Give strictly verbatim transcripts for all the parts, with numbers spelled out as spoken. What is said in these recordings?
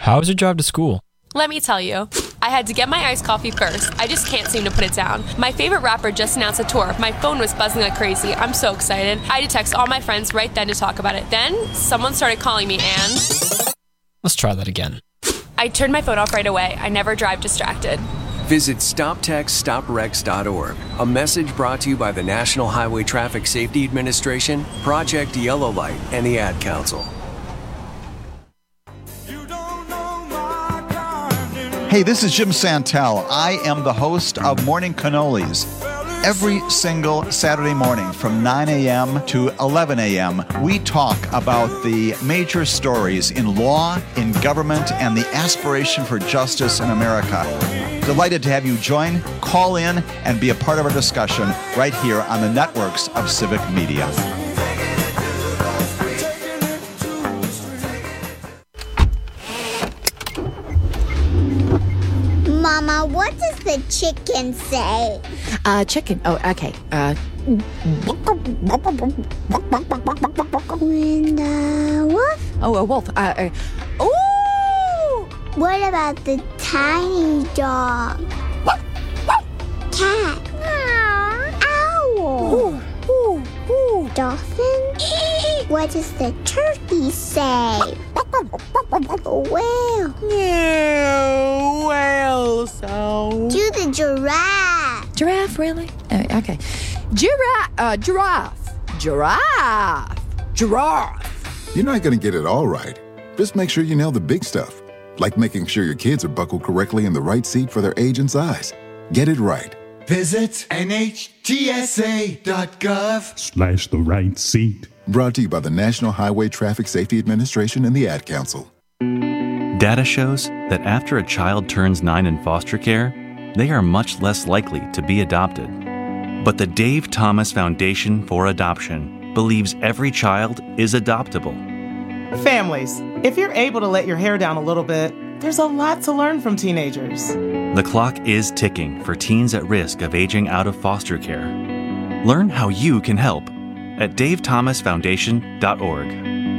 How was your drive to school? Let me tell you, I had to get my iced coffee first. I just can't seem to put it down. My favorite rapper just announced a tour. My phone was buzzing like crazy. I'm so excited. I had to text all my friends right then to talk about it. Then, someone started calling me and... Let's try that again. I turned my phone off right away. I never drive distracted. Visit stop text stop wrecks dot org. A message brought to you by the National Highway Traffic Safety Administration, Project Yellow Light, and the Ad Council. Hey, this is Jim Santel. I am the host of Morning Cannolis. Every single Saturday morning from nine a.m. to eleven a.m., we talk about the major stories in law, in government, and the aspiration for justice in America. Delighted to have you join, call in, and be a part of our discussion right here on the networks of Civic Media. Mama, what does the chicken say? Uh, chicken. Oh, okay. Uh. And uh, wolf? Oh, a wolf. Uh. uh ooh! What about the tiny dog? Cat? Owl? Ooh, ooh, ooh. Dolphin? What does the turkey say? Whale? Yeah, whale sound. Do the giraffe. Giraffe, really? Uh, okay. Giraffe. Uh, giraffe. Giraffe. Giraffe. You're not going to get it all right. Just make sure you nail the big stuff, like making sure your kids are buckled correctly in the right seat for their age and size. Get it right. Visit N H T S A dot gov slash the right seat. Brought to you by the National Highway Traffic Safety Administration and the Ad Council. Data shows that after a child turns nine in foster care, they are much less likely to be adopted. But the Dave Thomas Foundation for Adoption believes every child is adoptable. Families, if you're able to let your hair down a little bit, there's a lot to learn from teenagers. The clock is ticking for teens at risk of aging out of foster care. Learn how you can help at dave thomas foundation dot org.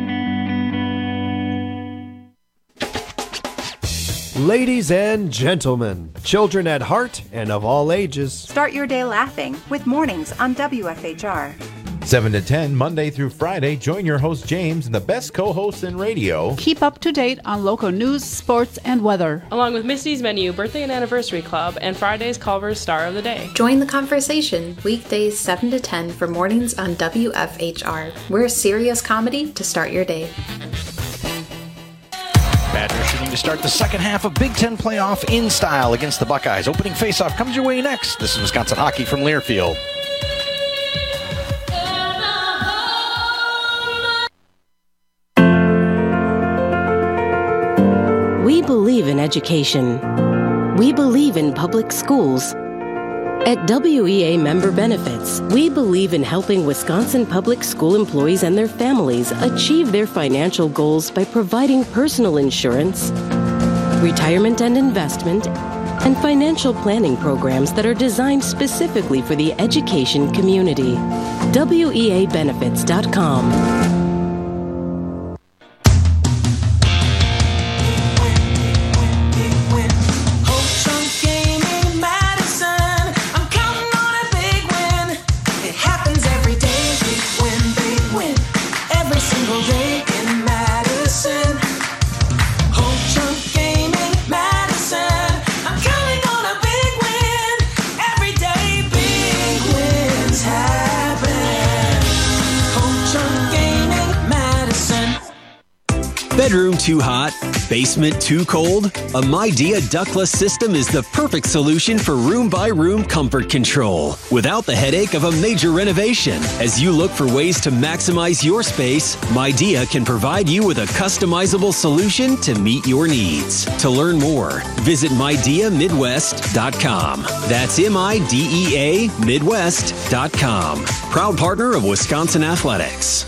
Ladies and gentlemen, children at heart and of all ages, start your day laughing with Mornings on W F H R. seven to ten, Monday through Friday, join your host James and the best co-hosts in radio. Keep up to date on local news, sports, and weather. Along with Misty's Menu Birthday and Anniversary Club and Friday's Culver's Star of the Day. Join the conversation weekdays seven to ten for Mornings on W F H R. We're serious comedy to start your day. Badgers shooting to start the second half of Big Ten playoff in style against the Buckeyes. Opening faceoff comes your way next. This is Wisconsin Hockey from Learfield. We believe in education. We believe in public schools. At W E A Member Benefits, we believe in helping Wisconsin public school employees and their families achieve their financial goals by providing personal insurance, retirement and investment, and financial planning programs that are designed specifically for the education community. W E A benefits dot com. Bedroom too hot? Basement too cold? A Midea ductless system is the perfect solution for room-by-room comfort control without the headache of a major renovation. As you look for ways to maximize your space, Midea can provide you with a customizable solution to meet your needs. To learn more, visit midea midwest dot com. That's M I D E A Midwest dot com. Proud partner of Wisconsin Athletics.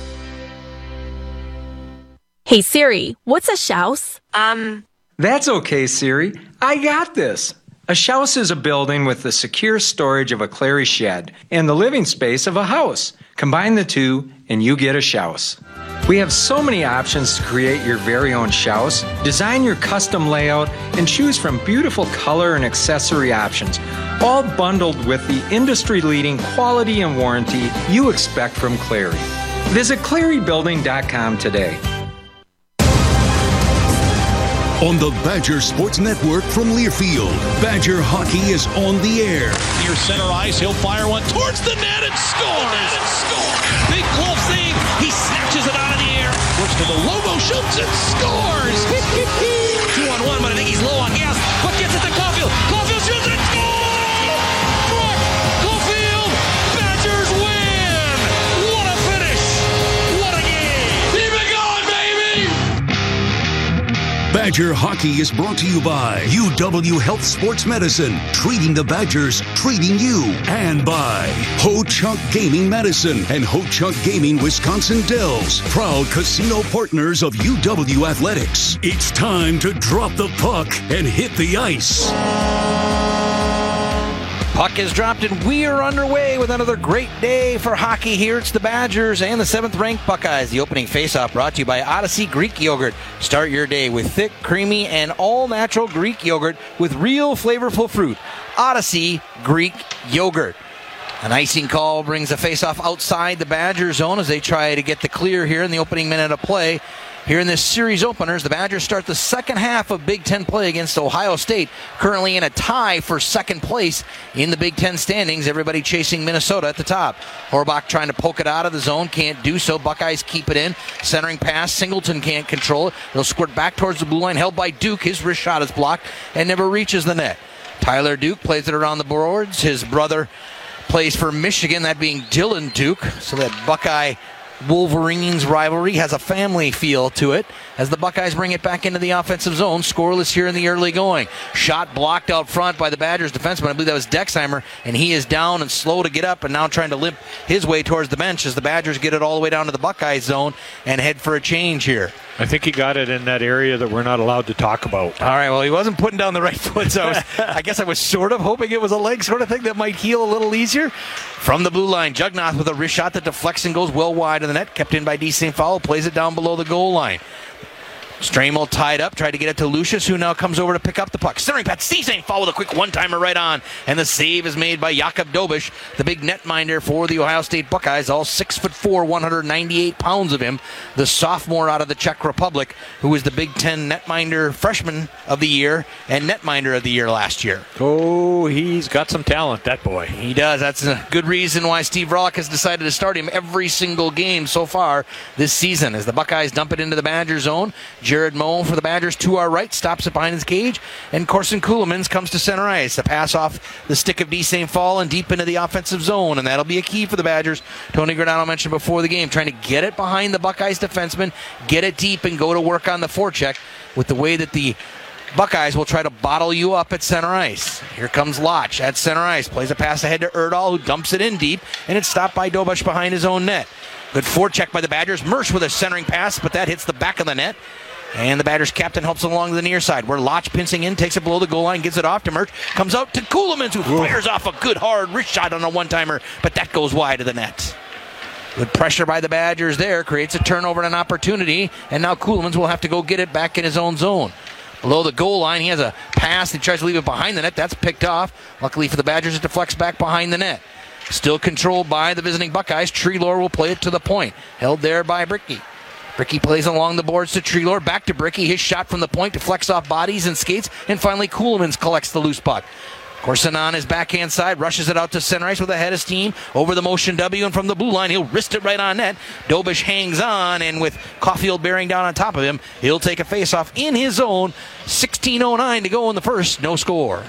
Hey Siri, what's a shouse? Um. That's okay, Siri. I got this. A shouse is a building with the secure storage of a Clary shed and the living space of a house. Combine the two, and you get a Schaus. We have so many options to create your very own Schaus, design your custom layout, and choose from beautiful color and accessory options, all bundled with the industry-leading quality and warranty you expect from Clary. Visit clary building dot com today. On the Badger Sports Network from Learfield, Badger Hockey is on the air. Near center ice, he'll fire one towards the net and scores! And scores! Big glove save, he snatches it out of the air, works to the logo, shoots and scores! Two on one, but I think he's low on gas, but gets it to Caulfield. Caulfield shoots and scores! Brock Caulfield, Badgers win! What a finish! What a game! Keep it going, baby! Badger Hockey is brought to you by U W Health Sports Medicine, treating the Badgers, treating you, and by Ho Chunk Gaming Medicine and Ho Chunk Gaming Wisconsin Dells, proud casino partners of U W Athletics. It's time to drop the puck and hit the ice. Puck is dropped and we are underway with another great day for hockey here. It's the Badgers and the seventh-ranked Buckeyes. The opening faceoff brought to you by Odyssey Greek Yogurt. Start your day with thick, creamy, and all-natural Greek yogurt with real flavorful fruit. Odyssey Greek Yogurt. An icing call brings a faceoff outside the Badger zone as they try to get the clear here in the opening minute of play. Here in this series openers, the Badgers start the second half of Big Ten play against Ohio State, currently in a tie for second place in the Big Ten standings. Everybody chasing Minnesota at the top. Horbach trying to poke it out of the zone, can't do so. Buckeyes keep it in. Centering pass, Singleton can't control it. They'll squirt back towards the blue line, held by Duke. His wrist shot is blocked and never reaches the net. Tyler Duke plays it around the boards. His brother plays for Michigan, that being Dylan Duke. So that Buckeye Wolverines rivalry has a family feel to it as the Buckeyes bring it back into the offensive zone. Scoreless here in the early going. Shot blocked out front by the Badgers defenseman. I believe that was Dexheimer, and he is down and slow to get up and now trying to limp his way towards the bench as the Badgers get it all the way down to the Buckeyes zone and head for a change here. I think he got it in that area that we're not allowed to talk about. All right, well, he wasn't putting down the right foot, so I, was, I guess I was sort of hoping it was a leg sort of thing that might heal a little easier. From the blue line, Jugnath with a wrist shot that deflects and goes well wide of the net. Kept in by D. Saint Paul, plays it down below the goal line. Stramel tied up, tried to get it to Lucius, who now comes over to pick up the puck. Centering pat, D. Saint Paul with a quick one-timer right on, and the save is made by Jakub Dobish, the big netminder for the Ohio State Buckeyes, all six foot four, one hundred ninety-eight pounds of him, the sophomore out of the Czech Republic, who was the Big Ten netminder freshman of the year and netminder of the year last year. Oh, he's got some talent, that boy. He does. That's a good reason why Steve Rock has decided to start him every single game so far this season as the Buckeyes dump it into the Badger zone. Jared Moe for the Badgers to our right, stops it behind his cage, and Corson Ceulemans comes to center ice. The pass off the stick of D. Saint Paul and deep into the offensive zone, and that'll be a key for the Badgers. Tony Granado mentioned before the game, trying to get it behind the Buckeyes defenseman, get it deep, and go to work on the forecheck with the way that the Buckeyes will try to bottle you up at center ice. Here comes Lotch at center ice, plays a pass ahead to Erdahl, who dumps it in deep, and it's stopped by Dobish behind his own net. Good forecheck by the Badgers. Mersch with a centering pass, but that hits the back of the net. And the Badgers captain helps along the near side, where Lotch pincing in, takes it below the goal line, gives it off to Merch, comes out to Ceulemans, who fires off a good hard wrist shot on a one-timer, but that goes wide of the net. Good pressure by the Badgers there, creates a turnover and an opportunity, and now Ceulemans will have to go get it back in his own zone. Below the goal line, he has a pass, he tries to leave it behind the net, that's picked off. Luckily for the Badgers, it deflects back behind the net. Still controlled by the visiting Buckeyes, Treelor will play it to the point, held there by Bricky. Bricky plays along the boards to Treelor, back to Bricky. His shot from the point deflects off bodies and skates, and finally Ceulemans collects the loose puck. Corson on his backhand side, rushes it out to center ice with a head of steam, over the motion W, and from the blue line, he'll wrist it right on net. Dobish hangs on, and with Caulfield bearing down on top of him, he'll take a faceoff in his zone. sixteen oh nine to go in the first, no score.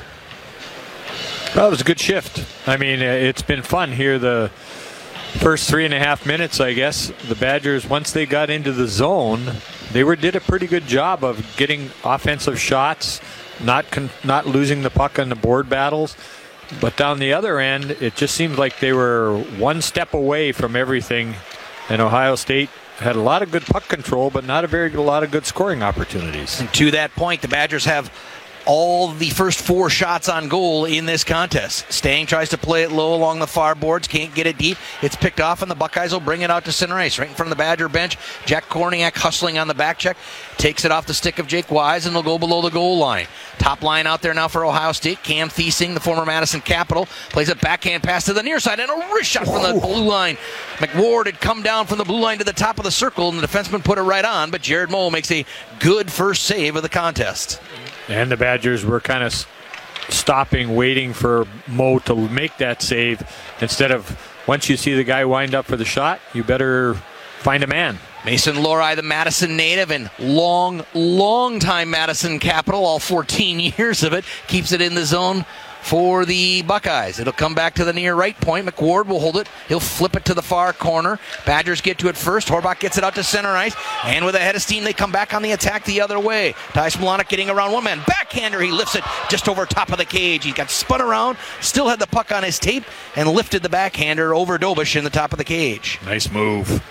Well, it was a good shift. I mean, it's been fun here the first three and a half minutes, I guess. The Badgers, once they got into the zone, they were did a pretty good job of getting offensive shots, not con- not losing the puck on the board battles. But down the other end, it just seemed like they were one step away from everything. And Ohio State had a lot of good puck control, but not a very a lot of good scoring opportunities. And to that point, the Badgers have all the first four shots on goal in this contest. Stang tries to play it low along the far boards, can't get it deep. It's picked off, and the Buckeyes will bring it out to center ice, right in front of the Badger bench. Jack Korniak hustling on the back check, takes it off the stick of Jake Wise, and they'll go below the goal line. Top line out there now for Ohio State. Cam Thiesing, the former Madison Capital, plays a backhand pass to the near side, and a wrist shot from the blue line. McWard had come down from the blue line to the top of the circle, and the defenseman put it right on, but Jared Moe makes a good first save of the contest. And the Badgers were kind of stopping, waiting for Moe to make that save. Instead of, once you see the guy wind up for the shot, you better find a man. Mason Lohrei, the Madison native and long, long time Madison Capital, all fourteen years of it, keeps it in the zone for the Buckeyes. It'll come back to the near right point. McWard will hold it. He'll flip it to the far corner. Badgers get to it first. Horbach gets it out to center ice. And with a head of steam, they come back on the attack the other way. Ty Smolonic getting around one man. Backhander. He lifts it just over top of the cage. He got spun around, still had the puck on his tape, and lifted the backhander over Dobish in the top of the cage. Nice move.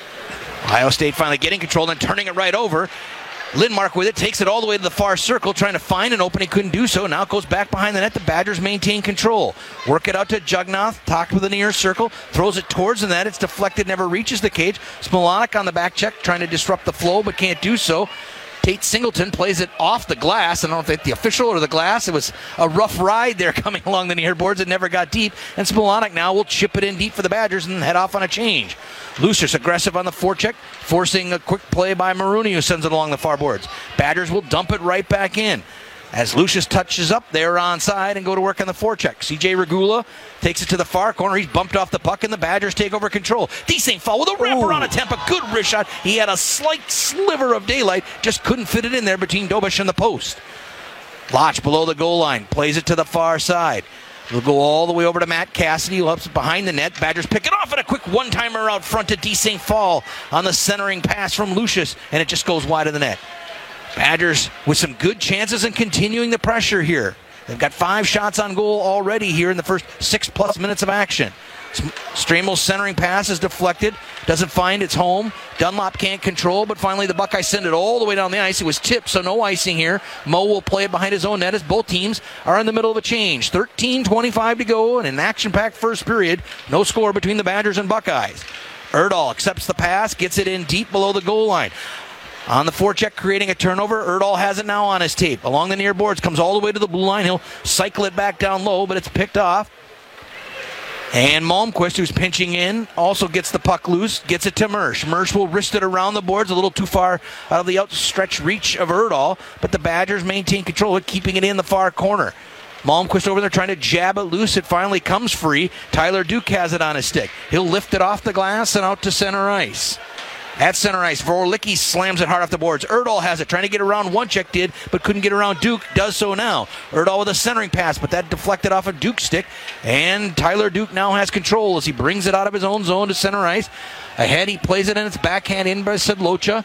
Ohio State finally getting control and turning it right over. Lindmark with it, takes it all the way to the far circle, trying to find an opening, couldn't do so. Now it goes back behind the net. The Badgers maintain control. Work it out to Jugnoth, talked with the near circle, throws it towards the net. It's deflected, never reaches the cage. Smolonic on the back check, trying to disrupt the flow, but can't do so. Tate Singleton plays it off the glass. I don't know if it's the official or the glass. It was a rough ride there coming along the near boards. It never got deep. And Smolonic now will chip it in deep for the Badgers and head off on a change. Lucius aggressive on the forecheck, forcing a quick play by Maroney, who sends it along the far boards. Badgers will dump it right back in. As Lucius touches up, they're onside and go to work on the forecheck. C J Regula takes it to the far corner. He's bumped off the puck, and the Badgers take over control. Thiesing fall with a wraparound attempt, a good wrist shot. He had a slight sliver of daylight, just couldn't fit it in there between Dobish and the post. Lotch below the goal line, plays it to the far side. It'll go all the way over to Matt Cassidy, who ups behind the net. Badgers pick it off, and a quick one-timer out front to D. Saint Paul on the centering pass from Lucius, and it just goes wide of the net. Badgers with some good chances and continuing the pressure here. They've got five shots on goal already here in the first six-plus minutes of action. Stramel's centering pass is deflected, doesn't find its home. Dunlop can't control, but finally the Buckeyes send it all the way down the ice. It was tipped, so no icing here. Moe will play it behind his own net as both teams are in the middle of a change. thirteen twenty-five to go in an action-packed first period. No score between the Badgers and Buckeyes. Erdahl accepts the pass, gets it in deep below the goal line. On the forecheck, creating a turnover. Erdahl has it now on his tape. Along the near boards, comes all the way to the blue line. He'll cycle it back down low, but it's picked off. And Malmquist, who's pinching in, also gets the puck loose, gets it to Mersch. Mersch will wrist it around the boards, a little too far out of the outstretched reach of Erdahl, but the Badgers maintain control of keeping it in the far corner. Malmquist over there trying to jab it loose. It finally comes free. Tyler Duke has it on his stick. He'll lift it off the glass and out to center ice. At center ice, Vorlicki slams it hard off the boards. Erdahl has it, trying to get around. Onechek did, but couldn't get around Duke. Does so now. Erdahl with a centering pass, but that deflected off a Duke stick. And Tyler Duke now has control as he brings it out of his own zone to center ice. Ahead, he plays it in its backhand in by Sedlocha.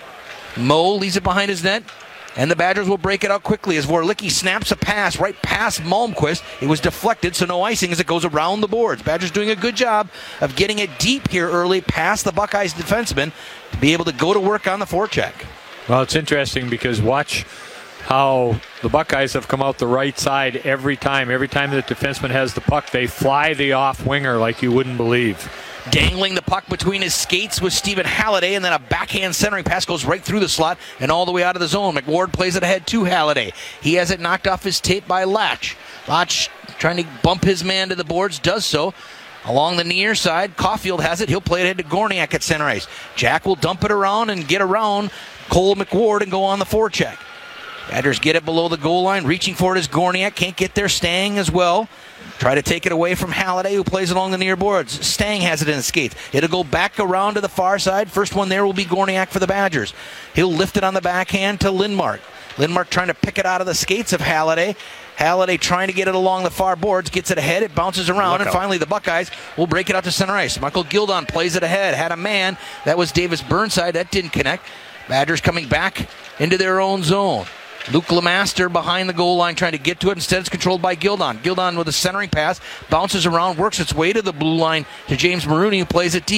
Moe leaves it behind his net. And the Badgers will break it out quickly as Vorlicki snaps a pass right past Malmquist. It was deflected, so no icing as it goes around the boards. Badgers doing a good job of getting it deep here early past the Buckeyes defenseman to be able to go to work on the forecheck. Well, it's interesting because watch how the Buckeyes have come out the right side every time. Every time the defenseman has the puck, they fly the off winger like you wouldn't believe. Dangling the puck between his skates with Stephen Halliday, and then a backhand centering pass goes right through the slot and all the way out of the zone. McWard plays it ahead to Halliday. He has it knocked off his tape by Latch. Latch trying to bump his man to the boards, does so. Along the near side, Caulfield has it. He'll play it ahead to Gorniak at center ice. Jack will dump it around and get around Cole McWard and go on the forecheck. Badgers get it below the goal line. Reaching for it is Gorniak. Can't get there. Stang as well. Try to take it away from Halliday, who plays along the near boards. Stang has it in his skates. It'll go back around to the far side. First one there will be Gorniak for the Badgers. He'll lift it on the backhand to Lindmark. Lindmark trying to pick it out of the skates of Halliday. Halliday trying to get it along the far boards. Gets it ahead. It bounces around. Look and out. Finally the Buckeyes will break it out to center ice. Michael Gildon plays it ahead. Had a man. That was Davis Burnside. That didn't connect. Badgers coming back into their own zone. Luke Lemaster behind the goal line trying to get to it. Instead, it's controlled by Gildon. Gildon with a centering pass, bounces around, works its way to the blue line to James Maroney, who plays it deep.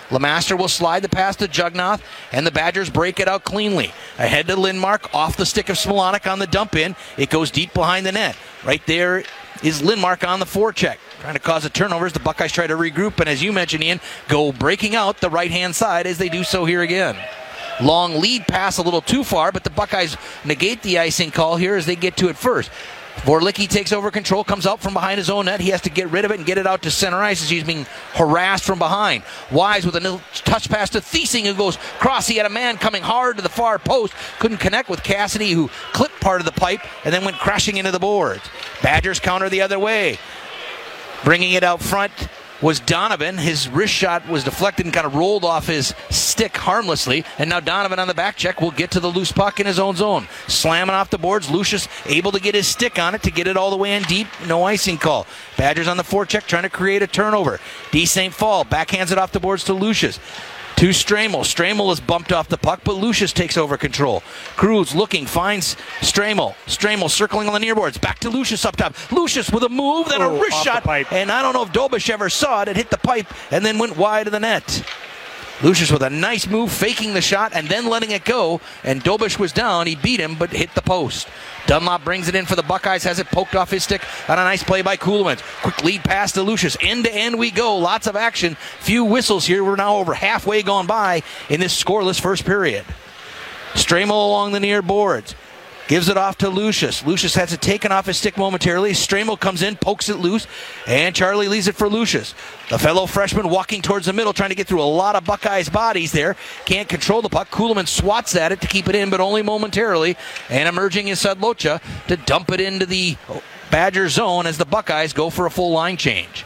Lemaster will slide the pass to Jugnoth, and the Badgers break it out cleanly. Ahead to Lindmark, off the stick of Smilanic on the dump in. It goes deep behind the net. Right there is Lindmark on the forecheck, trying to cause a turnover as the Buckeyes try to regroup, and as you mentioned, Ian, go breaking out the right-hand side as they do so here again. Long lead pass a little too far, but the Buckeyes negate the icing call here as they get to it first. Vorlicki takes over control, comes out from behind his own net. He has to get rid of it and get it out to center ice as he's being harassed from behind. Wise with a little touch pass to Thiesing, who goes cross. He had a man coming hard to the far post. Couldn't connect with Cassidy, who clipped part of the pipe and then went crashing into the boards. Badgers counter the other way. Bringing it out front was Donovan. His wrist shot was deflected and kind of rolled off his stick harmlessly. And now Donovan on the back check will get to the loose puck in his own zone. Slamming off the boards. Lucius able to get his stick on it to get it all the way in deep. No icing call. Badgers on the forecheck trying to create a turnover. D. Saint Paul backhands it off the boards to Lucius. To Stramel. Stramel is bumped off the puck, but Lucius takes over control. Cruz looking, finds Stramel. Stramel circling on the near boards. Back to Lucius up top. Lucius with a move, then oh, a wrist shot. And I don't know if Dobish ever saw it. It hit the pipe and then went wide of the net. Lucius with a nice move, faking the shot and then letting it go. And Dobish was down. He beat him, but hit the post. Dunlop brings it in for the Buckeyes, has it poked off his stick on a nice play by Kuhlman. Quick lead pass to Lucius. End to end we go. Lots of action. Few whistles here. We're now over halfway gone by in this scoreless first period. Stramel along the near boards. Gives it off to Lucius. Lucius has it taken off his stick momentarily. Stramel comes in, pokes it loose, and Charlie leaves it for Lucius. The fellow freshman walking towards the middle, trying to get through a lot of Buckeyes' bodies there. Can't control the puck. Kuhlman swats at it to keep it in, but only momentarily. And emerging is Sadlocha to dump it into the Badger zone as the Buckeyes go for a full line change.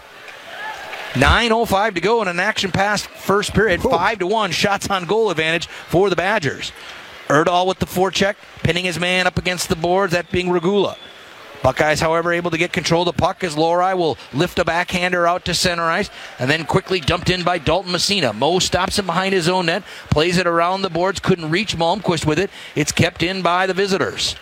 nine oh five to go in an action-packed first period. five to one shots on goal advantage for the Badgers. Erdahl with the forecheck, pinning his man up against the boards, that being Regula. Buckeyes, however, able to get control of the puck as Lori will lift a backhander out to center ice and then quickly dumped in by Dalton Messina. Mo stops him behind his own net, plays it around the boards, couldn't reach Malmquist with it. It's kept in by the visitors.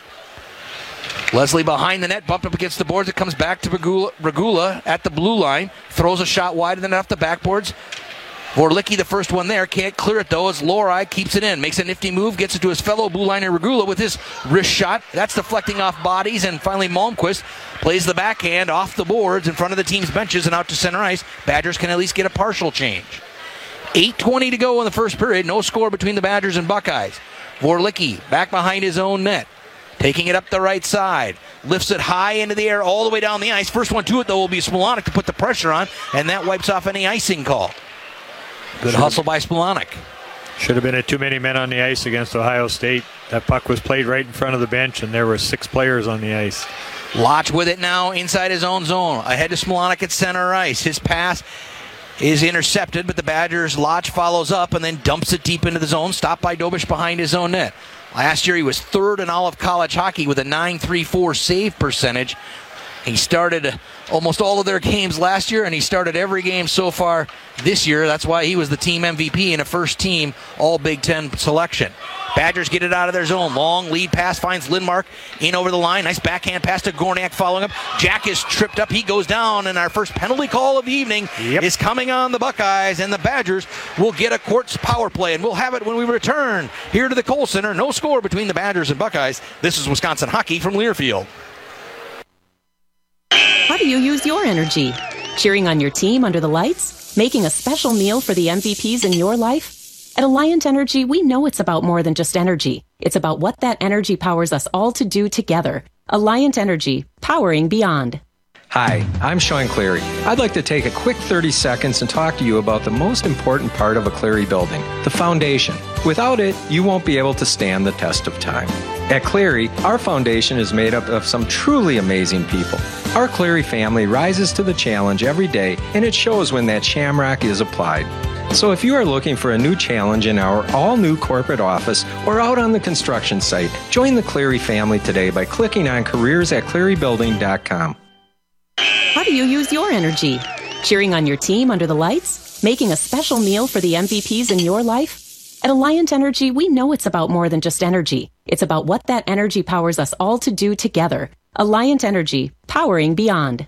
Leslie behind the net, bumped up against the boards. It comes back to Regula, Regula at the blue line, throws a shot wide and then off the backboards. Vorlicki, the first one there, can't clear it though as Lori keeps it in. Makes a nifty move, gets it to his fellow blue liner Regula with his wrist shot. That's deflecting off bodies, and finally Malmquist plays the backhand off the boards in front of the team's benches and out to center ice. Badgers can at least get a partial change. eight twenty to go in the first period. No score between the Badgers and Buckeyes. Vorlicki back behind his own net. Taking it up the right side. Lifts it high into the air all the way down the ice. First one to it though will be Smilanic to put the pressure on, and that wipes off any icing call. Good hustle by Smilanic. Should have been a too many men on the ice against Ohio State. That puck was played right in front of the bench, and there were six players on the ice. Lodge with it now inside his own zone. Ahead to Smilanic at center ice. His pass is intercepted, but the Badgers, Lodge follows up and then dumps it deep into the zone. Stopped by Dobish behind his own net. Last year he was third in all of college hockey with a nine three four save percentage. He started almost all of their games last year, and he started every game so far this year. That's why he was the team M V P in a first-team All-Big Ten selection. Badgers get it out of their zone. Long lead pass finds Lindmark in over the line. Nice backhand pass to Gorniak following up. Jack is tripped up. He goes down, and our first penalty call of the evening yep. is coming on the Buckeyes, and the Badgers will get a Quartz power play, and we'll have it when we return here to the Kohl Center. No score between the Badgers and Buckeyes. This is Wisconsin Hockey from Learfield. How do you use your energy? Cheering on your team under the lights? Making a special meal for the M V Ps in your life? At Alliant Energy, we know it's about more than just energy. It's about what that energy powers us all to do together. Alliant Energy, powering beyond. Hi, I'm Sean Cleary. I'd like to take a quick thirty seconds and talk to you about the most important part of a Cleary building, the foundation. Without it, you won't be able to stand the test of time. At Cleary, our foundation is made up of some truly amazing people. Our Cleary family rises to the challenge every day, and it shows when that shamrock is applied. So if you are looking for a new challenge in our all-new corporate office or out on the construction site, join the Cleary family today by clicking on careers at cleary building dot com. How do you use your energy? Cheering on your team under the lights? Making a special meal for the M V Ps in your life? At Alliant Energy, we know it's about more than just energy. It's about what that energy powers us all to do together. Alliant Energy, powering beyond.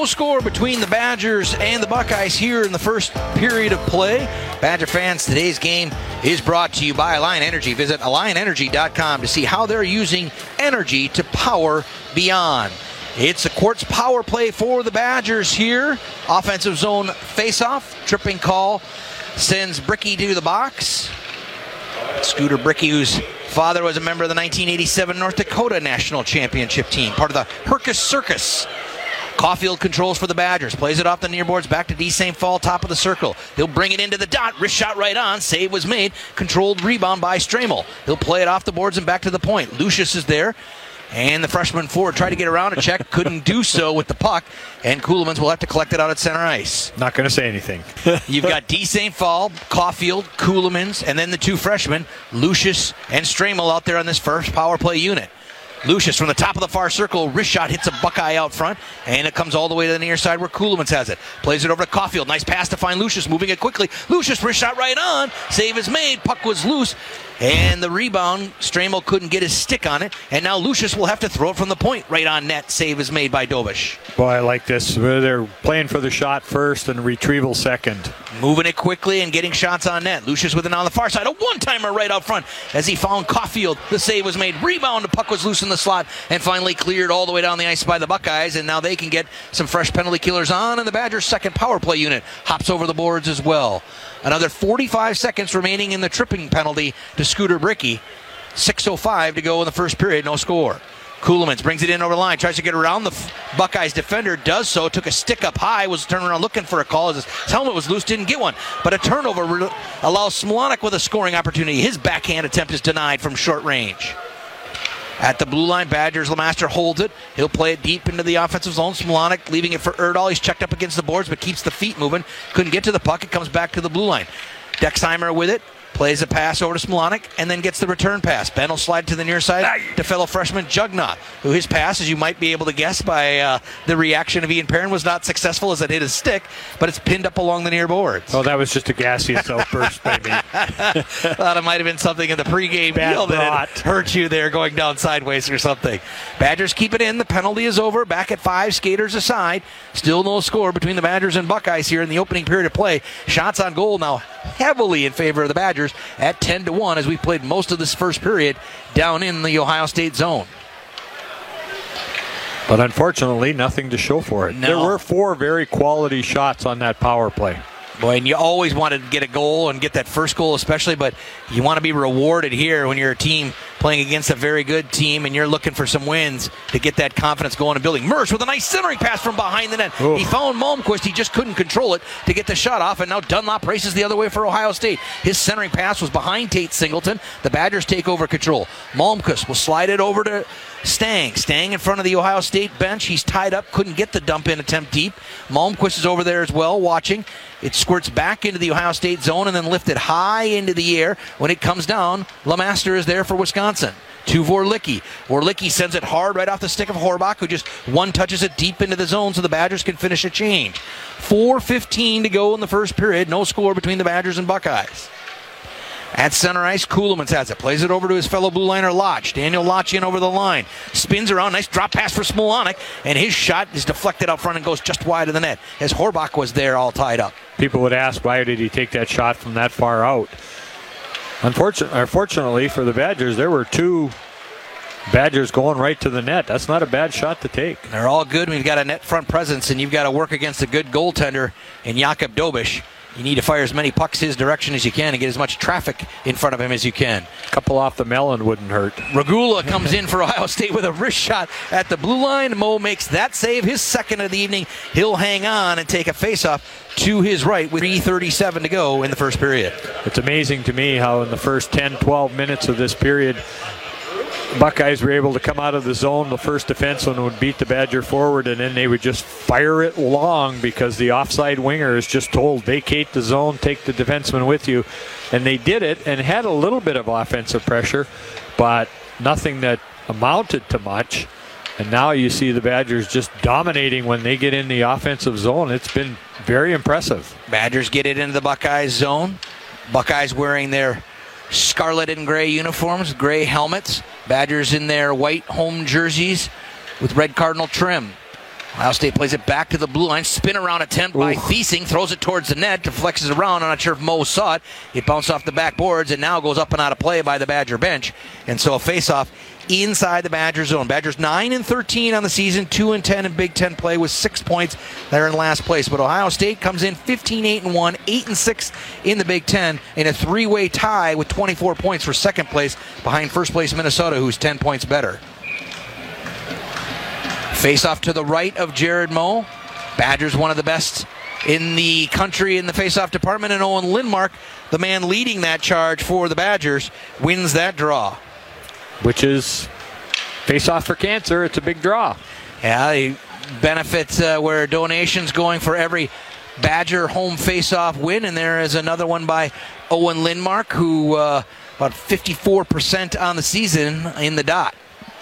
no score between the Badgers and the Buckeyes here in the first period of play. Badger fans, today's game is brought to you by Alliant Energy. Visit alliant energy dot com to see how they're using energy to power beyond. It's a Quartz power play for the Badgers here. Offensive zone face-off. Tripping call sends Bricky to the box. Scooter Bricky, whose father was a member of the nineteen eighty-seven North Dakota National Championship team, part of the Hercus Circus. Caulfield controls for the Badgers, plays it off the near boards, back to D. Saint Paul, top of the circle. He'll bring it into the dot, wrist shot right on, save was made, controlled rebound by Stramel. He'll play it off the boards and back to the point. Lucius is there, and the freshman forward tried to get around a check, couldn't do so with the puck, and Ceulemans will have to collect it out at center ice. Not going to say anything. You've got D. Saint Paul, Caulfield, Ceulemans, and then the two freshmen, Lucius and Stramel, out there on this first power play unit. Lucius from the top of the far circle, wrist shot hits a Buckeye out front, and it comes all the way to the near side where Ceulemans has it. Plays it over to Caulfield. Nice pass to find Lucius, moving it quickly. Lucius, wrist shot right on. Save is made. Puck was loose. And the rebound, Stramel couldn't get his stick on it, and now Lucius will have to throw it from the point right on net. Save is made by Dobish. Boy, I like this. They're playing for the shot first and retrieval second. Moving it quickly and getting shots on net. Lucius with it on the far side. A one-timer right out front as he found Caulfield. The save was made. Rebound. The puck was loose in the slot and finally cleared all the way down the ice by the Buckeyes, and now they can get some fresh penalty killers on, and the Badgers' second power play unit hops over the boards as well. Another forty-five seconds remaining in the tripping penalty to Scooter Bricky. six oh five to go in the first period, no score. Ceulemans brings it in over the line, tries to get around the Buckeyes defender, does so, took a stick up high, was turning around looking for a call as his helmet was loose, didn't get one. But a turnover re- allows Smolonic with a scoring opportunity. His backhand attempt is denied from short range. At the blue line, Badgers, Lemaster holds it. He'll play it deep into the offensive zone. Smolonic leaving it for Erdahl. He's checked up against the boards, but keeps the feet moving. Couldn't get to the puck. It comes back to the blue line. Dexheimer with it. Plays a pass over to Smolonic and then gets the return pass. Ben will slide to the near side to fellow freshman Jugnauth, who his pass, as you might be able to guess by uh, the reaction of Ian Perrin, was not successful as it hit his stick, but it's pinned up along the near boards. Oh, that was just a gaseous outburst, maybe. Thought it might have been something in the pregame deal that had hurt you there going down sideways or something. Badgers keep it in. The penalty is over. Back at five, skaters aside. Still no score between the Badgers and Buckeyes here in the opening period of play. Shots on goal now heavily in favor of the Badgers at ten to one as we played most of this first period down in the Ohio State zone. But unfortunately, nothing to show for it. No. There were four very quality shots on that power play. Boy, and you always wanted to get a goal and get that first goal especially, but you want to be rewarded here when you're a team playing against a very good team and you're looking for some wins to get that confidence going and building. Mersch with a nice centering pass from behind the net. Oof. He found Malmquist. He just couldn't control it to get the shot off, and now Dunlop races the other way for Ohio State. His centering pass was behind Tate Singleton. The Badgers take over control. Malmquist will slide it over to Stang. Stang in front of the Ohio State bench. He's tied up, couldn't get the dump in attempt deep. Malmquist is over there as well watching. It squirts back into the Ohio State zone and then lifted high into the air. When it comes down, Lemaster is there for Wisconsin. To Vorlicki. Vorlicki sends it hard right off the stick of Horbach, who just one touches it deep into the zone so the Badgers can finish a change. four fifteen to go in the first period. No score between the Badgers and Buckeyes. At center ice, Ceulemans has it. Plays it over to his fellow blue liner, Lotch. Daniel Lotch in over the line. Spins around. Nice drop pass for Smolonic. And his shot is deflected out front and goes just wide of the net as Horbach was there all tied up. People would ask, why did he take that shot from that far out? Unfortunately, unfortunately for the Badgers, there were two Badgers going right to the net. That's not a bad shot to take. They're all good when you've got a net front presence and you've got to work against a good goaltender in Jakob Dobish. You need to fire as many pucks his direction as you can and get as much traffic in front of him as you can. A couple off the melon wouldn't hurt. Regula comes in for Ohio State with a wrist shot at the blue line. Mo makes that save, his second of the evening. He'll hang on and take a faceoff to his right with three thirty-seven to go in the first period. It's amazing to me how in the first ten, twelve minutes of this period, Buckeyes were able to come out of the zone. The first defenseman would beat the Badger forward, and then they would just fire it long because the offside winger is just told, vacate the zone, take the defenseman with you. And they did it and had a little bit of offensive pressure, but nothing that amounted to much. And now you see the Badgers just dominating when they get in the offensive zone. It's been very impressive. Badgers get it into the Buckeyes zone. Buckeyes wearing their scarlet and gray uniforms, gray helmets. Badgers in their white home jerseys with red cardinal trim. Ohio State plays it back to the blue line. Spin around attempt by Thiesing. Throws it towards the net. Deflects it around. I'm not sure if Mo saw it. It bounced off the backboards and now goes up and out of play by the Badger bench. And so a face-off inside the Badger zone. Badgers nine and thirteen on the season, two and ten in Big Ten play with six points. They're in last place. But Ohio State comes in fifteen eight and one, eight and six in the Big Ten in a three-way tie with twenty-four points for second place behind first place Minnesota, who's ten points better. Face-off to the right of Jared Moe. Badgers one of the best in the country in the face-off department, and Owen Lindmark, the man leading that charge for the Badgers, wins that draw. Which is face-off for cancer. It's a big draw. Yeah, the benefits uh, where donations going for every Badger home face-off win, and there is another one by Owen Lindmark, who uh, about fifty-four percent on the season in the dot.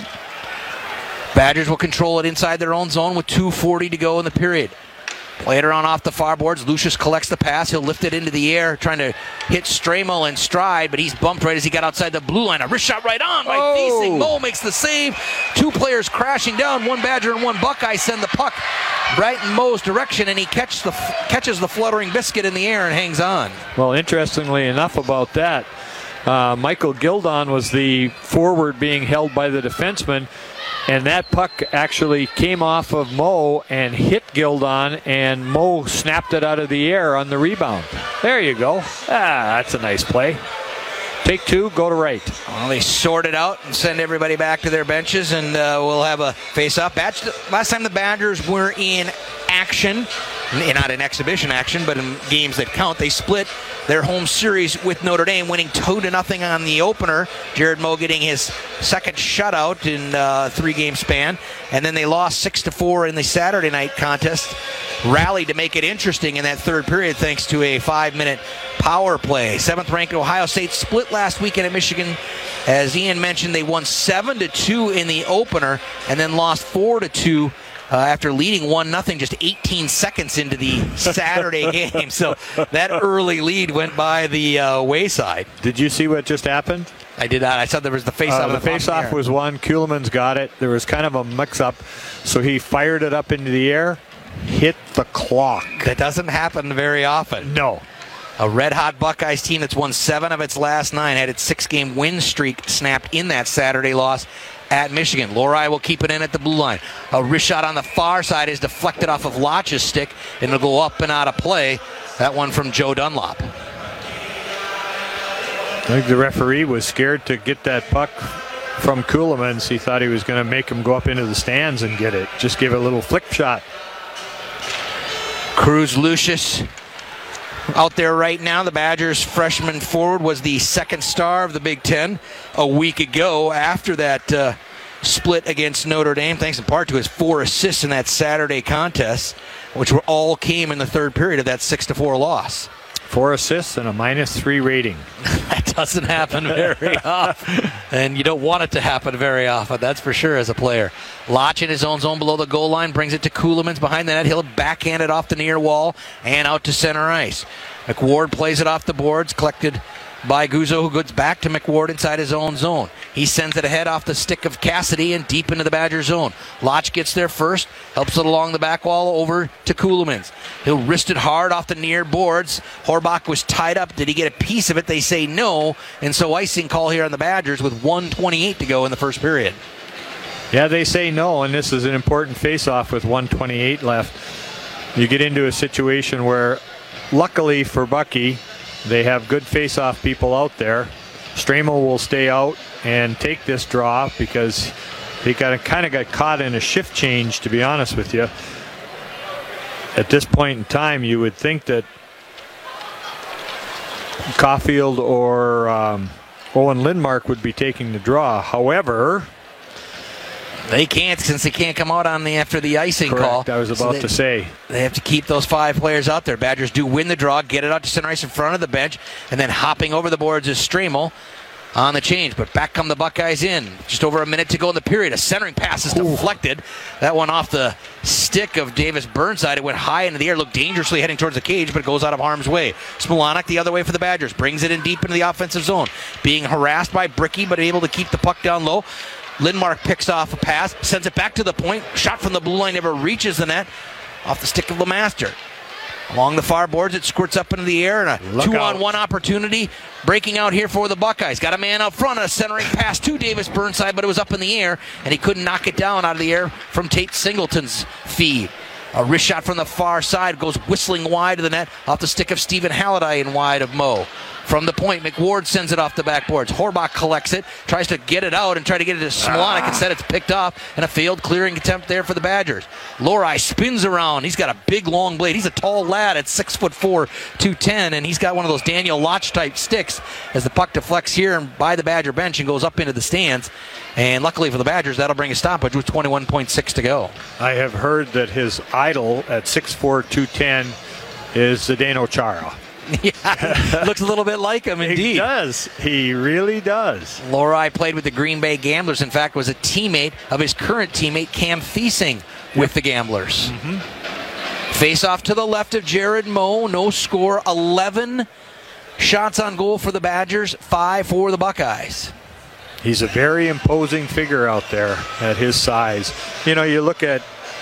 Badgers will control it inside their own zone with two forty to go in the period. Play it around off the far boards. Lucius collects the pass. He'll lift it into the air, trying to hit Stramel in stride, but he's bumped right as he got outside the blue line. A wrist shot right on by oh. Thiesing. Mo makes the save. Two players crashing down. One Badger and one Buckeye send the puck right in Mo's direction, and he catch the, catches the fluttering biscuit in the air and hangs on. Well, interestingly enough about that, uh, Michael Gildon was the forward being held by the defenseman, and that puck actually came off of Mo and hit Gildon, and Mo snapped it out of the air on the rebound. There you go. Ah, that's a nice play. Take two, go to right. Well, they sort it out and send everybody back to their benches, and uh, we'll have a face-off. Last time the Badgers were in action, not in exhibition action, but in games that count, they split their home series with Notre Dame, winning two to nothing on the opener. Jared Moe getting his second shutout in a three-game span, and then they lost six to four in the Saturday night contest. Rallied to make it interesting in that third period thanks to a five-minute power play. Seventh-ranked Ohio State split last weekend at Michigan. As Ian mentioned, they won seven to two in the opener and then lost four to two uh, after leading one nothing just eighteen seconds into the Saturday game. So that early lead went by the uh, wayside. Did you see what just happened? I did not. I saw there was the face-off. Uh, the face-off was one. Kuhlman's got it. There was kind of a mix-up, so he fired it up into the air, hit the clock. That doesn't happen very often. No. A red-hot Buckeyes team that's won seven of its last nine had its six-game win streak snapped in that Saturday loss at Michigan. Lori will keep it in at the blue line. A wrist shot on the far side is deflected off of Lotch's stick, and it'll go up and out of play. That one from Joe Dunlop. I think the referee was scared to get that puck from Kuhlman's. He thought he was going to make him go up into the stands and get it. Just give it a little flick shot. Cruz Lucius out there right now. The Badgers freshman forward was the second star of the Big Ten a week ago after that uh, split against Notre Dame, thanks in part to his four assists in that Saturday contest, which were all came in the third period of that six to four loss. Four assists and a minus three rating. That doesn't happen very often. And you don't want it to happen very often, that's for sure, as a player. Lotch in his own zone below the goal line, brings it to Kuhlman's behind the net. He'll backhand it off the near wall and out to center ice. McWard plays it off the boards, collected by Guzzo, who goes back to McWard inside his own zone. He sends it ahead off the stick of Cassidy and deep into the Badger zone. Lotch gets there first, helps it along the back wall over to Kuhlman's. He'll wrist it hard off the near boards. Horbach was tied up. Did he get a piece of it? They say no, and so icing call here on the Badgers with one twenty-eight to go in the first period. Yeah, they say no, and this is an important face-off with one twenty-eight left. You get into a situation where, luckily for Bucky, they have good face-off people out there. Stramel will stay out and take this draw because he got kind of got caught in a shift change, to be honest with you. At this point in time, you would think that Caulfield or um, Owen Lindmark would be taking the draw. However, they can't, since they can't come out on the after the icing correct, call. I was about so they, to say. They have to keep those five players out there. Badgers do win the draw, get it out to center ice in front of the bench, and then hopping over the boards is Stramel on the change. But back come the Buckeyes in. Just over a minute to go in the period. A centering pass is deflected. That one off the stick of Davis Burnside. It went high into the air, looked dangerously heading towards the cage, but it goes out of harm's way. Smolonic the other way for the Badgers. Brings it in deep into the offensive zone. Being harassed by Bricky, but able to keep the puck down low. Lindmark picks off a pass, sends it back to the point. Shot from the blue line never reaches the net. Off the stick of Lemaster. Along the far boards, it squirts up into the air, and a Look two-on-one out. opportunity breaking out here for the Buckeyes. Got a man out front, a centering pass to Davis Burnside, but it was up in the air, and he couldn't knock it down out of the air from Tate Singleton's feed. A wrist shot from the far side goes whistling wide of the net off the stick of Stephen Halliday and wide of Mo. From the point, McWard sends it off the backboards. Horbach collects it, tries to get it out and try to get it to Smolonic. Ah. Instead, it's picked off, and a failed clearing attempt there for the Badgers. Lorai spins around. He's got a big, long blade. He's a tall lad at six foot four, two ten, and he's got one of those Daniel Lotch-type sticks as the puck deflects here and by the Badger bench and goes up into the stands. And luckily for the Badgers, that'll bring a stoppage with twenty-one point six to go. I have heard that his idol at six four, two ten is Zdeno Chara. Yeah, looks a little bit like him, indeed. He does. He really does. Lorai played with the Green Bay Gamblers. In fact, was a teammate of his current teammate, Cam Thiesing, with yep. the Gamblers. Mm-hmm. Face off to the left of Jared Moe. No score. eleven shots on goal for the Badgers. five for the Buckeyes. He's a very imposing figure out there at his size. You know, you look at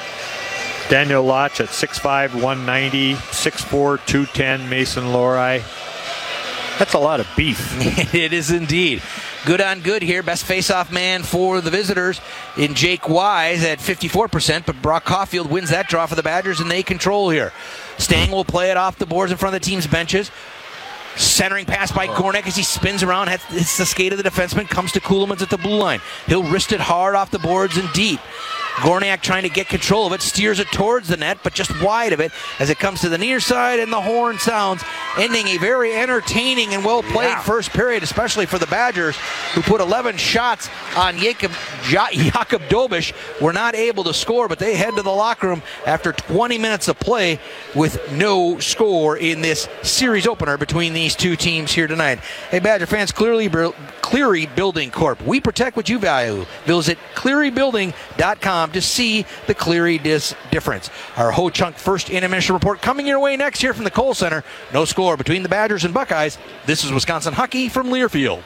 Daniel Lotch at six five, one ninety, six four, two ten, Mason Lorai. That's a lot of beef. It is indeed. Good on good here. Best face-off man for the visitors in Jake Wise at fifty-four percent, but Brock Caulfield wins that draw for the Badgers, and they control here. Stang will play it off the boards in front of the team's benches. Centering pass by Gornick as he spins around, hits the skate of the defenseman, comes to Ceulemans at the blue line. He'll wrist it hard off the boards and deep. Gorniak trying to get control of it, steers it towards the net, but just wide of it as it comes to the near side, and the horn sounds, ending a very entertaining and well-played yeah. first period, especially for the Badgers, who put eleven shots on Jakob, Jakob Dobish. Were not able to score, but they head to the locker room after twenty minutes of play with no score in this series opener between these two teams here tonight. Hey, Badger fans, Cleary, Cleary Building Corp. We protect what you value. Visit cleary building dot com to see the Cleary dis difference. Our Ho-Chunk first intermission report coming your way next here from the Kohl Center. No score between the Badgers and Buckeyes. This is Wisconsin Hockey from Learfield.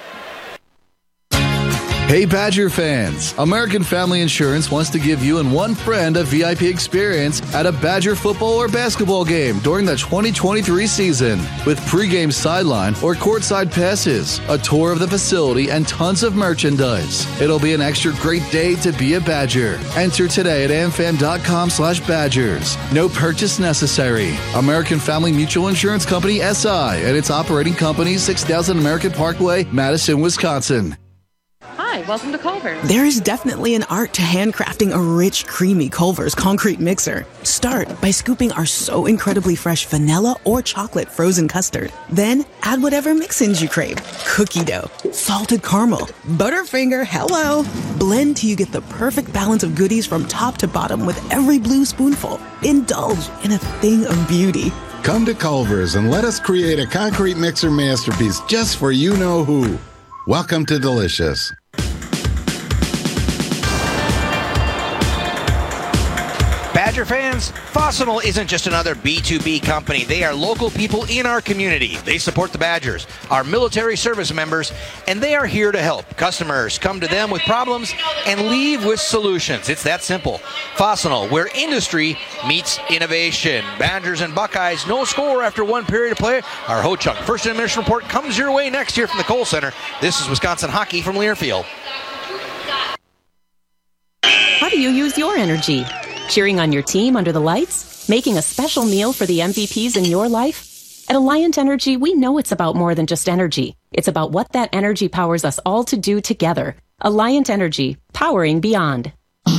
Hey Badger fans, American Family Insurance wants to give you and one friend a V I P experience at a Badger football or basketball game during the twenty twenty-three season. With pregame sideline or courtside passes, a tour of the facility, and tons of merchandise. It'll be an extra great day to be a Badger. Enter today at amfam.com slash Badgers. No purchase necessary. American Family Mutual Insurance Company S I and its operating company, six thousand American Parkway, Madison, Wisconsin. Hi, welcome to Culver's. There is definitely an art to handcrafting a rich, creamy Culver's concrete mixer. Start by scooping our so incredibly fresh vanilla or chocolate frozen custard. Then add whatever mix-ins you crave. Cookie dough, salted caramel, Butterfinger, hello. Blend till you get the perfect balance of goodies from top to bottom with every blue spoonful. Indulge in a thing of beauty. Come to Culver's and let us create a concrete mixer masterpiece just for you-know-who. Welcome to Delicious. Badger fans, Fastenal isn't just another B two B company. They are local people in our community. They support the Badgers, our military service members, and they are here to help. Customers come to them with problems and leave with solutions. It's that simple. Fastenal, where industry meets innovation. Badgers and Buckeyes, no score after one period of play. Our Ho-Chunk first intermission report comes your way next year from the Kohl Center. This is Wisconsin Hockey from Learfield. How do you use your energy? Cheering on your team under the lights? Making a special meal for the M V Ps in your life? At Alliant Energy, we know it's about more than just energy. It's about what that energy powers us all to do together. Alliant Energy, powering beyond.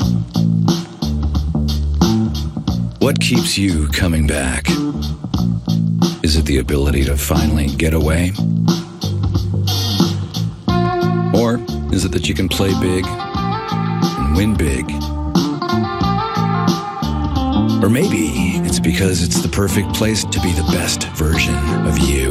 What keeps you coming back? Is it the ability to finally get away? Or is it that you can play big and win big? Or maybe it's because it's the perfect place to be the best version of you.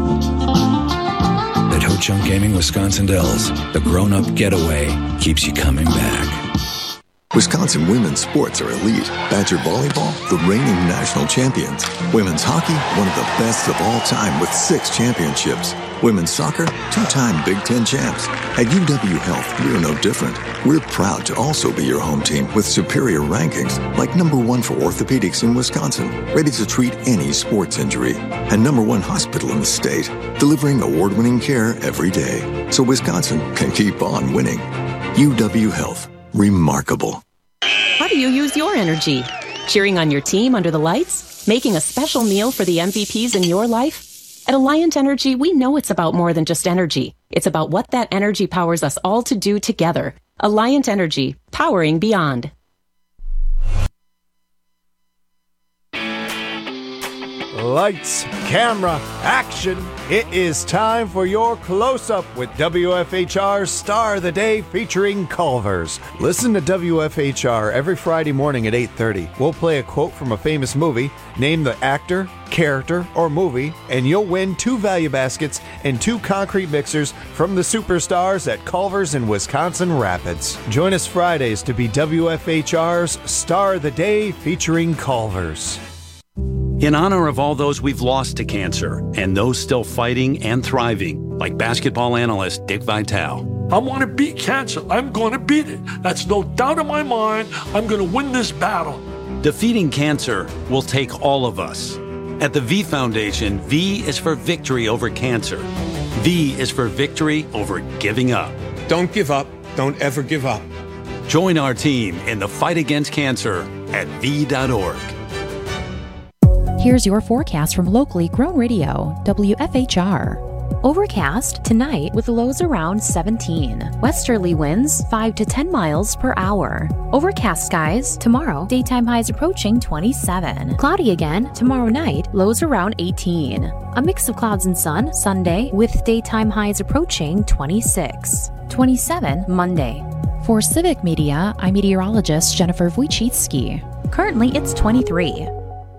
At Ho-Chunk Gaming Wisconsin Dells, the grown-up getaway keeps you coming back. Wisconsin women's sports are elite. Badger volleyball, the reigning national champions. Women's hockey, one of the best of all time with six championships. Women's soccer, two-time Big Ten champs. At U W Health, we're no different. We're proud to also be your home team with superior rankings, like number one for orthopedics in Wisconsin, ready to treat any sports injury, and number one hospital in the state, delivering award-winning care every day, so Wisconsin can keep on winning. U W Health. Remarkable. How do you use your energy? Cheering on your team under the lights? Making a special meal for the M V Ps in your life? At Alliant Energy, we know it's about more than just energy. It's about what that energy powers us all to do together. Alliant Energy, powering beyond. Lights, camera, action. It is time for your close-up with W F H R's Star of the Day featuring Culver's. Listen to W F H R every Friday morning at eight thirty. We'll play a quote from a famous movie, name the actor, character, or movie, and you'll win two value baskets and two concrete mixers from the superstars at Culver's in Wisconsin Rapids. Join us Fridays to be W F H R's Star of the Day featuring Culver's. In honor of all those we've lost to cancer and those still fighting and thriving, like basketball analyst Dick Vitale. I want to beat cancer. I'm going to beat it. That's no doubt in my mind. I'm going to win this battle. Defeating cancer will take all of us. At the V Foundation, V is for victory over cancer. V is for victory over giving up. Don't give up. Don't ever give up. Join our team in the fight against cancer at V dot org. Here's your forecast from locally grown radio, W F H R. Overcast tonight with lows around seventeen. Westerly winds five to ten miles per hour. Overcast skies tomorrow, daytime highs approaching twenty-seven. Cloudy again tomorrow night, lows around eighteen. A mix of clouds and sun Sunday with daytime highs approaching twenty-six. twenty-seven Monday. For Civic Media, I'm meteorologist Jennifer Wojcicki. Currently it's twenty-three.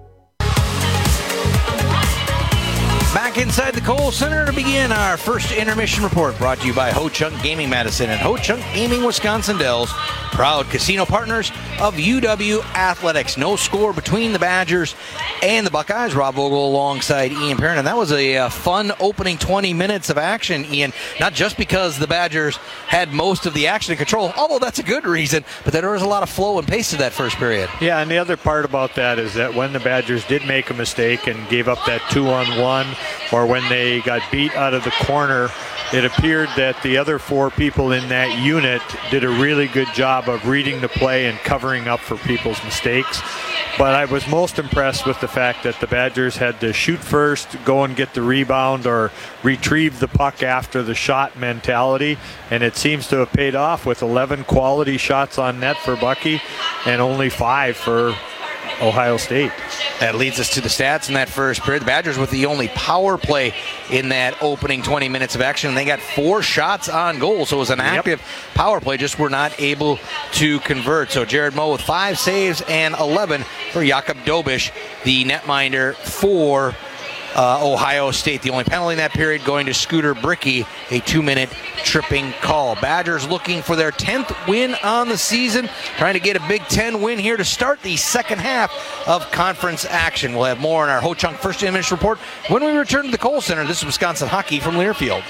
Back inside the Kohl Center to begin our first intermission report, brought to you by Ho Chunk Gaming Medicine and Ho Chunk Gaming Wisconsin Dells, proud casino partners of U W Athletics. No score between the Badgers and the Buckeyes. Rob Vogel alongside Ian Perrin, and that was a uh, fun opening twenty minutes of action, Ian. Not just because the Badgers had most of the action and control, although that's a good reason, but there was a lot of flow and pace to that first period. Yeah, and the other part about that is that when the Badgers did make a mistake and gave up that two-on-one, or when they got beat out of the corner, it appeared that the other four people in that unit did a really good job of reading the play and covering up for people's mistakes. But I was most impressed with the fact that the Badgers had to shoot first, go and get the rebound, or retrieve the puck after the shot mentality, and it seems to have paid off with eleven quality shots on net for Bucky and only five for Ohio State. That leads us to the stats in that first period. The Badgers with the only power play in that opening twenty minutes of action. They got four shots on goal, so it was an active yep. power play, just were not able to convert. So Jared Moe with five saves and eleven for Jakub Dobish, the netminder for Uh, Ohio State. The only penalty in that period going to Scooter Bricky, a two-minute tripping call. Badgers looking for their tenth win on the season, trying to get a Big Ten win here to start the second half of conference action. We'll have more in our Ho Chunk First Image Report when we return to the Kohl Center. This is Wisconsin Hockey from Learfield.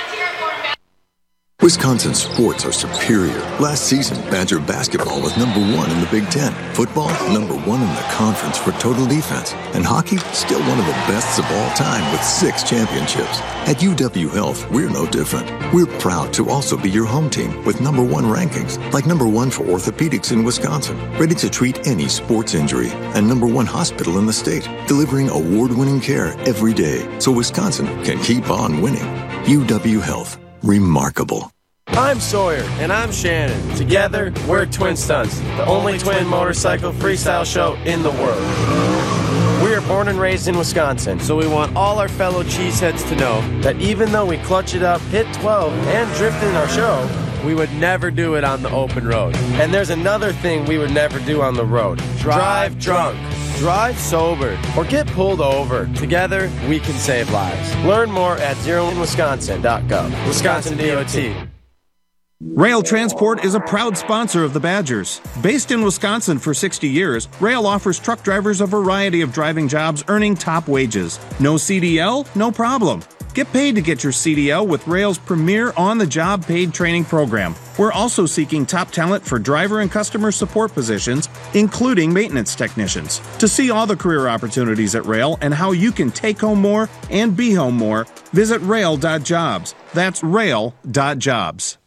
Wisconsin sports are superior. Last season, Badger basketball was number one in the Big Ten. Football, number one in the conference for total defense. And hockey, still one of the best of all time with six championships. At U W Health, we're no different. We're proud to also be your home team with number one rankings, like number one for orthopedics in Wisconsin, ready to treat any sports injury, and number one hospital in the state, delivering award-winning care every day, so Wisconsin can keep on winning. U W Health. Remarkable. I'm Sawyer. And I'm Shannon. Together, we're Twin Stunts, the only twin motorcycle freestyle show in the world. We are born and raised in Wisconsin, so we want all our fellow cheeseheads to know that even though we clutch it up, hit twelve, and drift in our show, we would never do it on the open road. And there's another thing we would never do on the road. Drive drunk. Drive sober, or get pulled over. Together, we can save lives. Learn more at zero in wisconsin dot gov. Wisconsin D O T. Rail Transport is a proud sponsor of the Badgers. Based in Wisconsin for sixty years, Rail offers truck drivers a variety of driving jobs earning top wages. No C D L? No problem. Get paid to get your C D L with Rail's premier on-the-job paid training program. We're also seeking top talent for driver and customer support positions, including maintenance technicians. To see all the career opportunities at Rail and how you can take home more and be home more, visit rail dot jobs. That's rail dot jobs.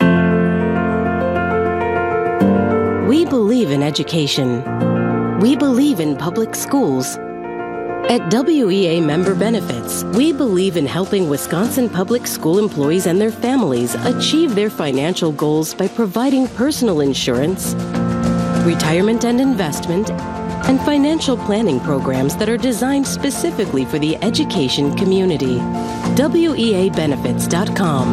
We believe in education. We believe in public schools. At W E A Member Benefits, we believe in helping Wisconsin public school employees and their families achieve their financial goals by providing personal insurance, retirement and investment, and financial planning programs that are designed specifically for the education community. W E A benefits dot com.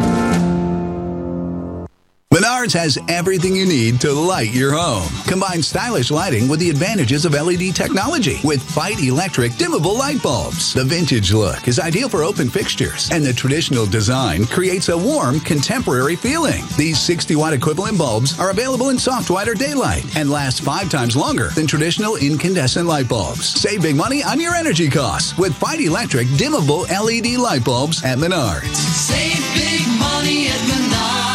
Menards has everything you need to light your home. Combine stylish lighting with the advantages of L E D technology with Fight Electric dimmable light bulbs. The vintage look is ideal for open fixtures, and the traditional design creates a warm, contemporary feeling. These sixty watt equivalent bulbs are available in soft white or daylight and last five times longer than traditional incandescent light bulbs. Save big money on your energy costs with Fight Electric dimmable L E D light bulbs at Menards. Save big money at Menards.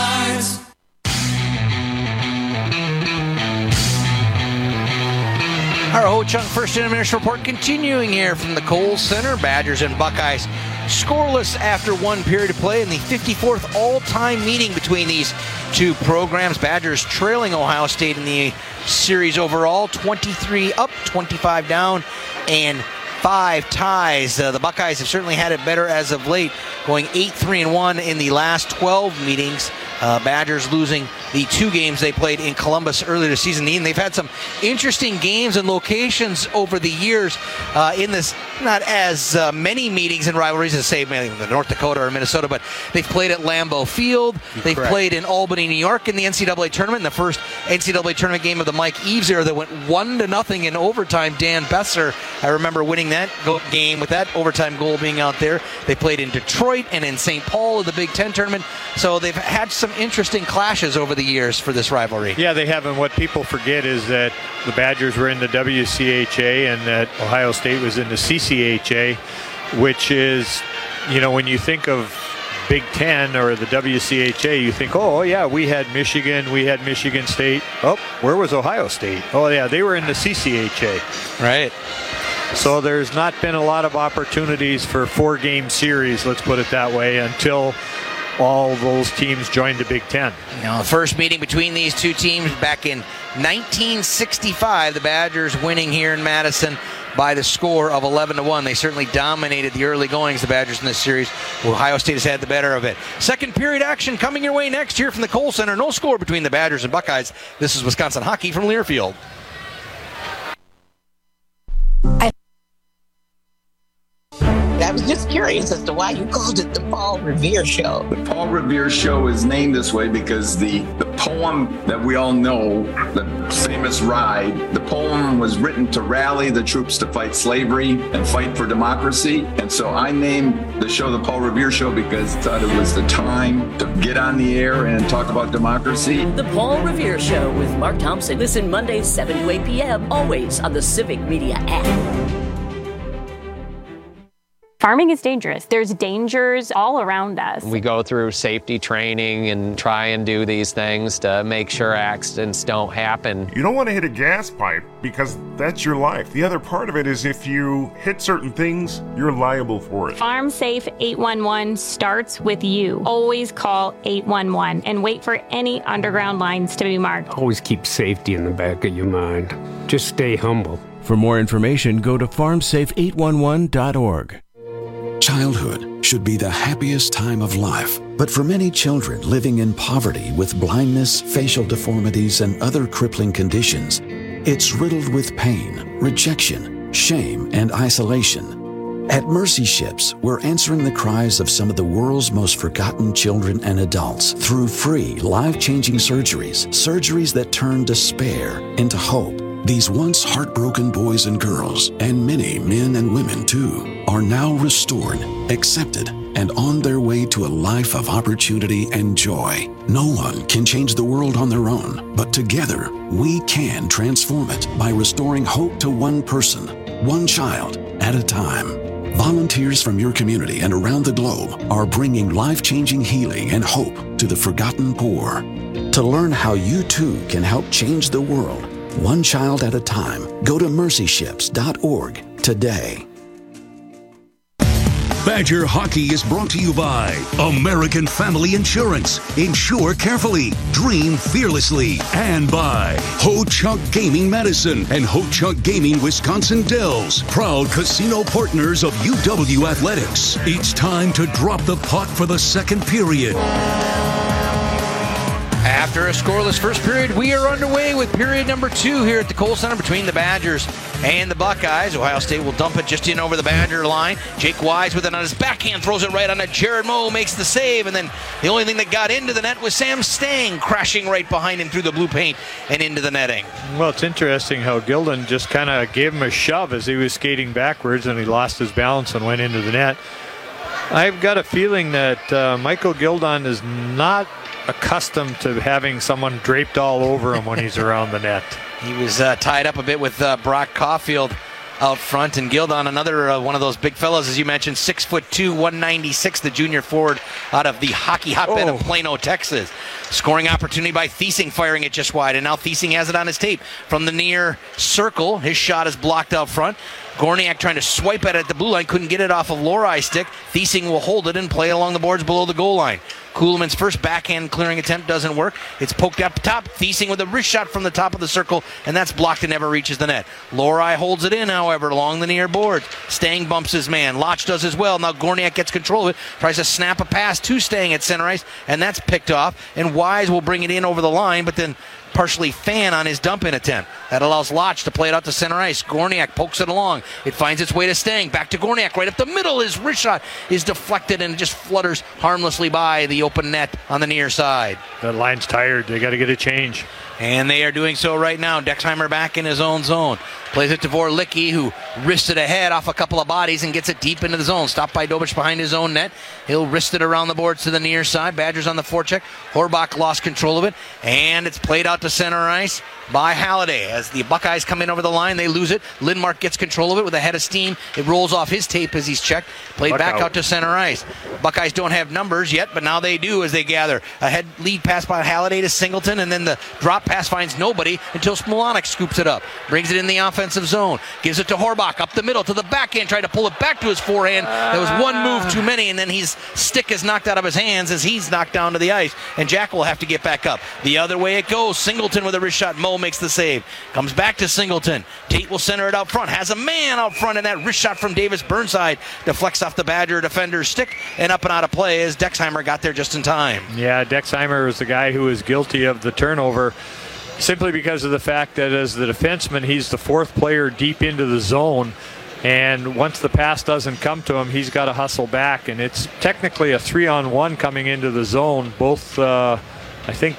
Our Ho-Chunk First Intermission Report continuing here from the Kohl Center. Badgers and Buckeyes scoreless after one period of play in the fifty-fourth all-time meeting between these two programs. Badgers trailing Ohio State in the series overall, twenty-three up, twenty-five down, and five ties. Uh, the Buckeyes have certainly had it better as of late, going eight three and one in the last twelve meetings. Uh, Badgers losing the two games they played in Columbus earlier this season. And they've had some interesting games and locations over the years uh, in this, not as uh, many meetings and rivalries as, say, the North Dakota or Minnesota, but they've played at Lambeau Field. They've Correct. played in Albany, New York in the N C double A tournament. In the first N C double A tournament game of the Mike Eves era that went one to nothing in overtime. Dan Besser, I remember winning that go- game with that overtime goal being out there. They played in Detroit and in Saint Paul in the Big Ten tournament. So they've had some interesting clashes over the years for this rivalry. Yeah, they have, and what people forget is that the Badgers were in the W C H A and that Ohio State was in the C C H A, which is, you know, when you think of Big Ten or the W C H A, you think, oh, yeah, we had Michigan, we had Michigan State. Oh, where was Ohio State? Oh, yeah, they were in the C C H A. Right. So there's not been a lot of opportunities for four-game series, let's put it that way, until all those teams joined the Big Ten. Now, the first meeting between these two teams back in nineteen sixty-five, the Badgers winning here in Madison by the score of eleven to one. They certainly dominated the early goings, the Badgers, in this series. Ohio State has had the better of it. Second period action coming your way next here from the Kohl Center. No score between the Badgers and Buckeyes. This is Wisconsin Hockey from Learfield. I I was just curious as to why you called it the Paul Revere Show. The Paul Revere Show is named this way because the, the poem that we all know, the famous Ride, the poem was written to rally the troops to fight slavery and fight for democracy. And so I named the show the Paul Revere Show because I thought it was the time to get on the air and talk about democracy. The Paul Revere Show with Mark Thompson. Listen Mondays, seven to eight p.m., always on the Civic Media app. Farming is dangerous. There's dangers all around us. We go through safety training and try and do these things to make sure accidents don't happen. You don't want to hit a gas pipe because that's your life. The other part of it is if you hit certain things, you're liable for it. Farm Safe eight one one starts with you. Always call eight one one and wait for any underground lines to be marked. Always keep safety in the back of your mind. Just stay humble. For more information, go to farm safe eight one one dot org. Childhood should be the happiest time of life, but for many children living in poverty with blindness, facial deformities, and other crippling conditions, it's riddled with pain, rejection, shame, and isolation. At Mercy Ships, we're answering the cries of some of the world's most forgotten children and adults through free, life-changing surgeries, surgeries that turn despair into hope. These once heartbroken boys and girls, and many men and women too, are now restored, accepted, and on their way to a life of opportunity and joy. No one can change the world on their own, but together we can transform it by restoring hope to one person, one child at a time. Volunteers from your community and around the globe are bringing life-changing healing and hope to the forgotten poor. To learn how you too can help change the world, one child at a time, go to mercy ships dot org today. Badger Hockey is brought to you by American Family Insurance. Insure carefully, dream fearlessly. And by Ho-Chunk Gaming Madison and Ho-Chunk Gaming Wisconsin Dells, proud casino partners of U W Athletics. It's time to drop the puck for the second period. After a scoreless first period, we are underway with period number two here at the Kohl Center between the Badgers and the Buckeyes. Ohio State will dump it just in over the Badger line. Jake Wise with it on his backhand, throws it right on it. Jared Moe makes the save, and then the only thing that got into the net was Sam Stang crashing right behind him through the blue paint and into the netting. Well, it's interesting how Gildan just kind of gave him a shove as he was skating backwards, and he lost his balance and went into the net. I've got a feeling that uh, Michael Gildan is not accustomed to having someone draped all over him when he's around the net. He was uh, tied up a bit with uh, Brock Caulfield out front, and Gildan, another uh, one of those big fellows, as you mentioned, six foot two, one ninety-six, the junior forward out of the hockey hotbed oh. of Plano, Texas. Scoring opportunity by Thiesing, firing it just wide, and now Thiesing has it on his tape from the near circle. His shot is blocked out front. Gorniak trying to swipe at it at the blue line, couldn't get it off of Lorai's stick. Thiesing will hold it and play it along the boards below the goal line. Kuhlman's first backhand clearing attempt doesn't work. It's poked up top. Thiesing with a wrist shot from the top of the circle, and that's blocked and never reaches the net. Lorai holds it in, however, along the near boards. Stang bumps his man. Lotch does as well. Now Gorniak gets control of it, tries to snap a pass to Stang at center ice, and that's picked off. And Wise will bring it in over the line, but then partially fan on his dump-in attempt. That allows Lotch to play it out to center ice. Gorniak pokes it along. It finds its way to Stang. Back to Gorniak. Right up the middle. His wrist shot is deflected and just flutters harmlessly by the open net on the near side. That line's tired. They got to get a change. And they are doing so right now. Dexheimer back in his own zone. Plays it to Vorlicki, who wrists it ahead off a couple of bodies and gets it deep into the zone. Stopped by Dobich behind his own net. He'll wrist it around the boards to the near side. Badgers on the forecheck. Horbach lost control of it. And it's played out to center ice by Halliday. As the Buckeyes come in over the line, they lose it. Lindmark gets control of it with a head of steam. It rolls off his tape as he's checked. Played Buck back out. out to center ice. Buckeyes don't have numbers yet, but now they do as they gather. A head lead pass by Halliday to Singleton, and then the drop pass finds nobody until Smolonic scoops it up. Brings it in the offensive zone. Gives it to Horbach up the middle to the backhand. Tried to pull it back to his forehand. There was one move too many, and then his stick is knocked out of his hands as he's knocked down to the ice, and Jack will have to get back up. The other way it goes. Singleton with a wrist shot. Moe makes the save. Comes back to Singleton. Tate will center it out front. Has a man out front, and that wrist shot from Davis Burnside deflects off the Badger defender's stick and up and out of play as Dexheimer got there just in time. Yeah, Dexheimer was the guy who was guilty of the turnover simply because of the fact that as the defenseman, he's the fourth player deep into the zone. And once the pass doesn't come to him, he's got to hustle back. And it's technically a three-on-one coming into the zone. Both, uh, I think,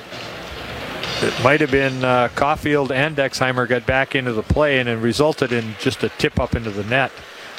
it might have been uh, Caulfield and Dexheimer got back into the play, and it resulted in just a tip up into the net.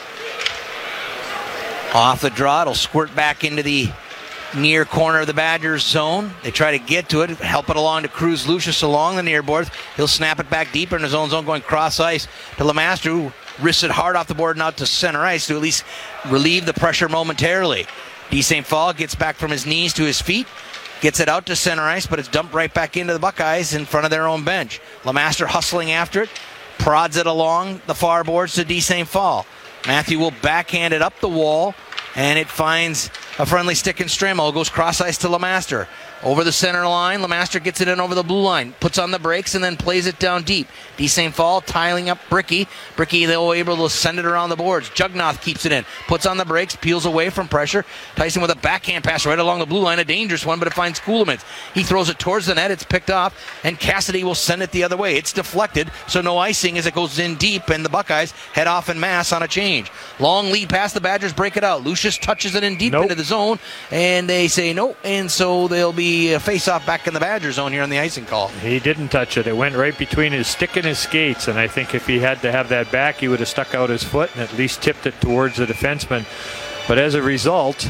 Off the draw, it'll squirt back into the near corner of the Badgers zone. They try to get to it, help it along to Cruz Lucius along the near boards. He'll snap it back deeper in his own zone, going cross ice to Lemaster, who wrists it hard off the board and out to center ice to at least relieve the pressure momentarily. D. Saint Paul gets back from his knees to his feet. Gets it out to center ice, but it's dumped right back into the Buckeyes in front of their own bench. Lemaster hustling after it, prods it along the far boards to D. Saint Paul. Matthew will backhand it up the wall, and it finds a friendly stick in Stramo. It goes cross ice to Lemaster. Over the center line, Lemaster gets it in over the blue line, puts on the brakes, and then plays it down deep. D. Saint Paul tiling up Bricky. Bricky, though, able to send it around the boards. Jugnoth keeps it in, puts on the brakes, peels away from pressure. Tyson with a backhand pass right along the blue line, a dangerous one, but it finds Kuhlman. He throws it towards the net, it's picked off, and Cassidy will send it the other way. It's deflected, so no icing as it goes in deep, and the Buckeyes head off en masse on a change. Long lead pass, the Badgers break it out. Lucius touches it in deep nope. into the zone, and they say no, and so they'll be a face-off back in the Badger zone here on the icing call. He didn't touch it. It went right between his stick and his skates, and I think if he had to have that back, he would have stuck out his foot and at least tipped it towards the defenseman. But as a result,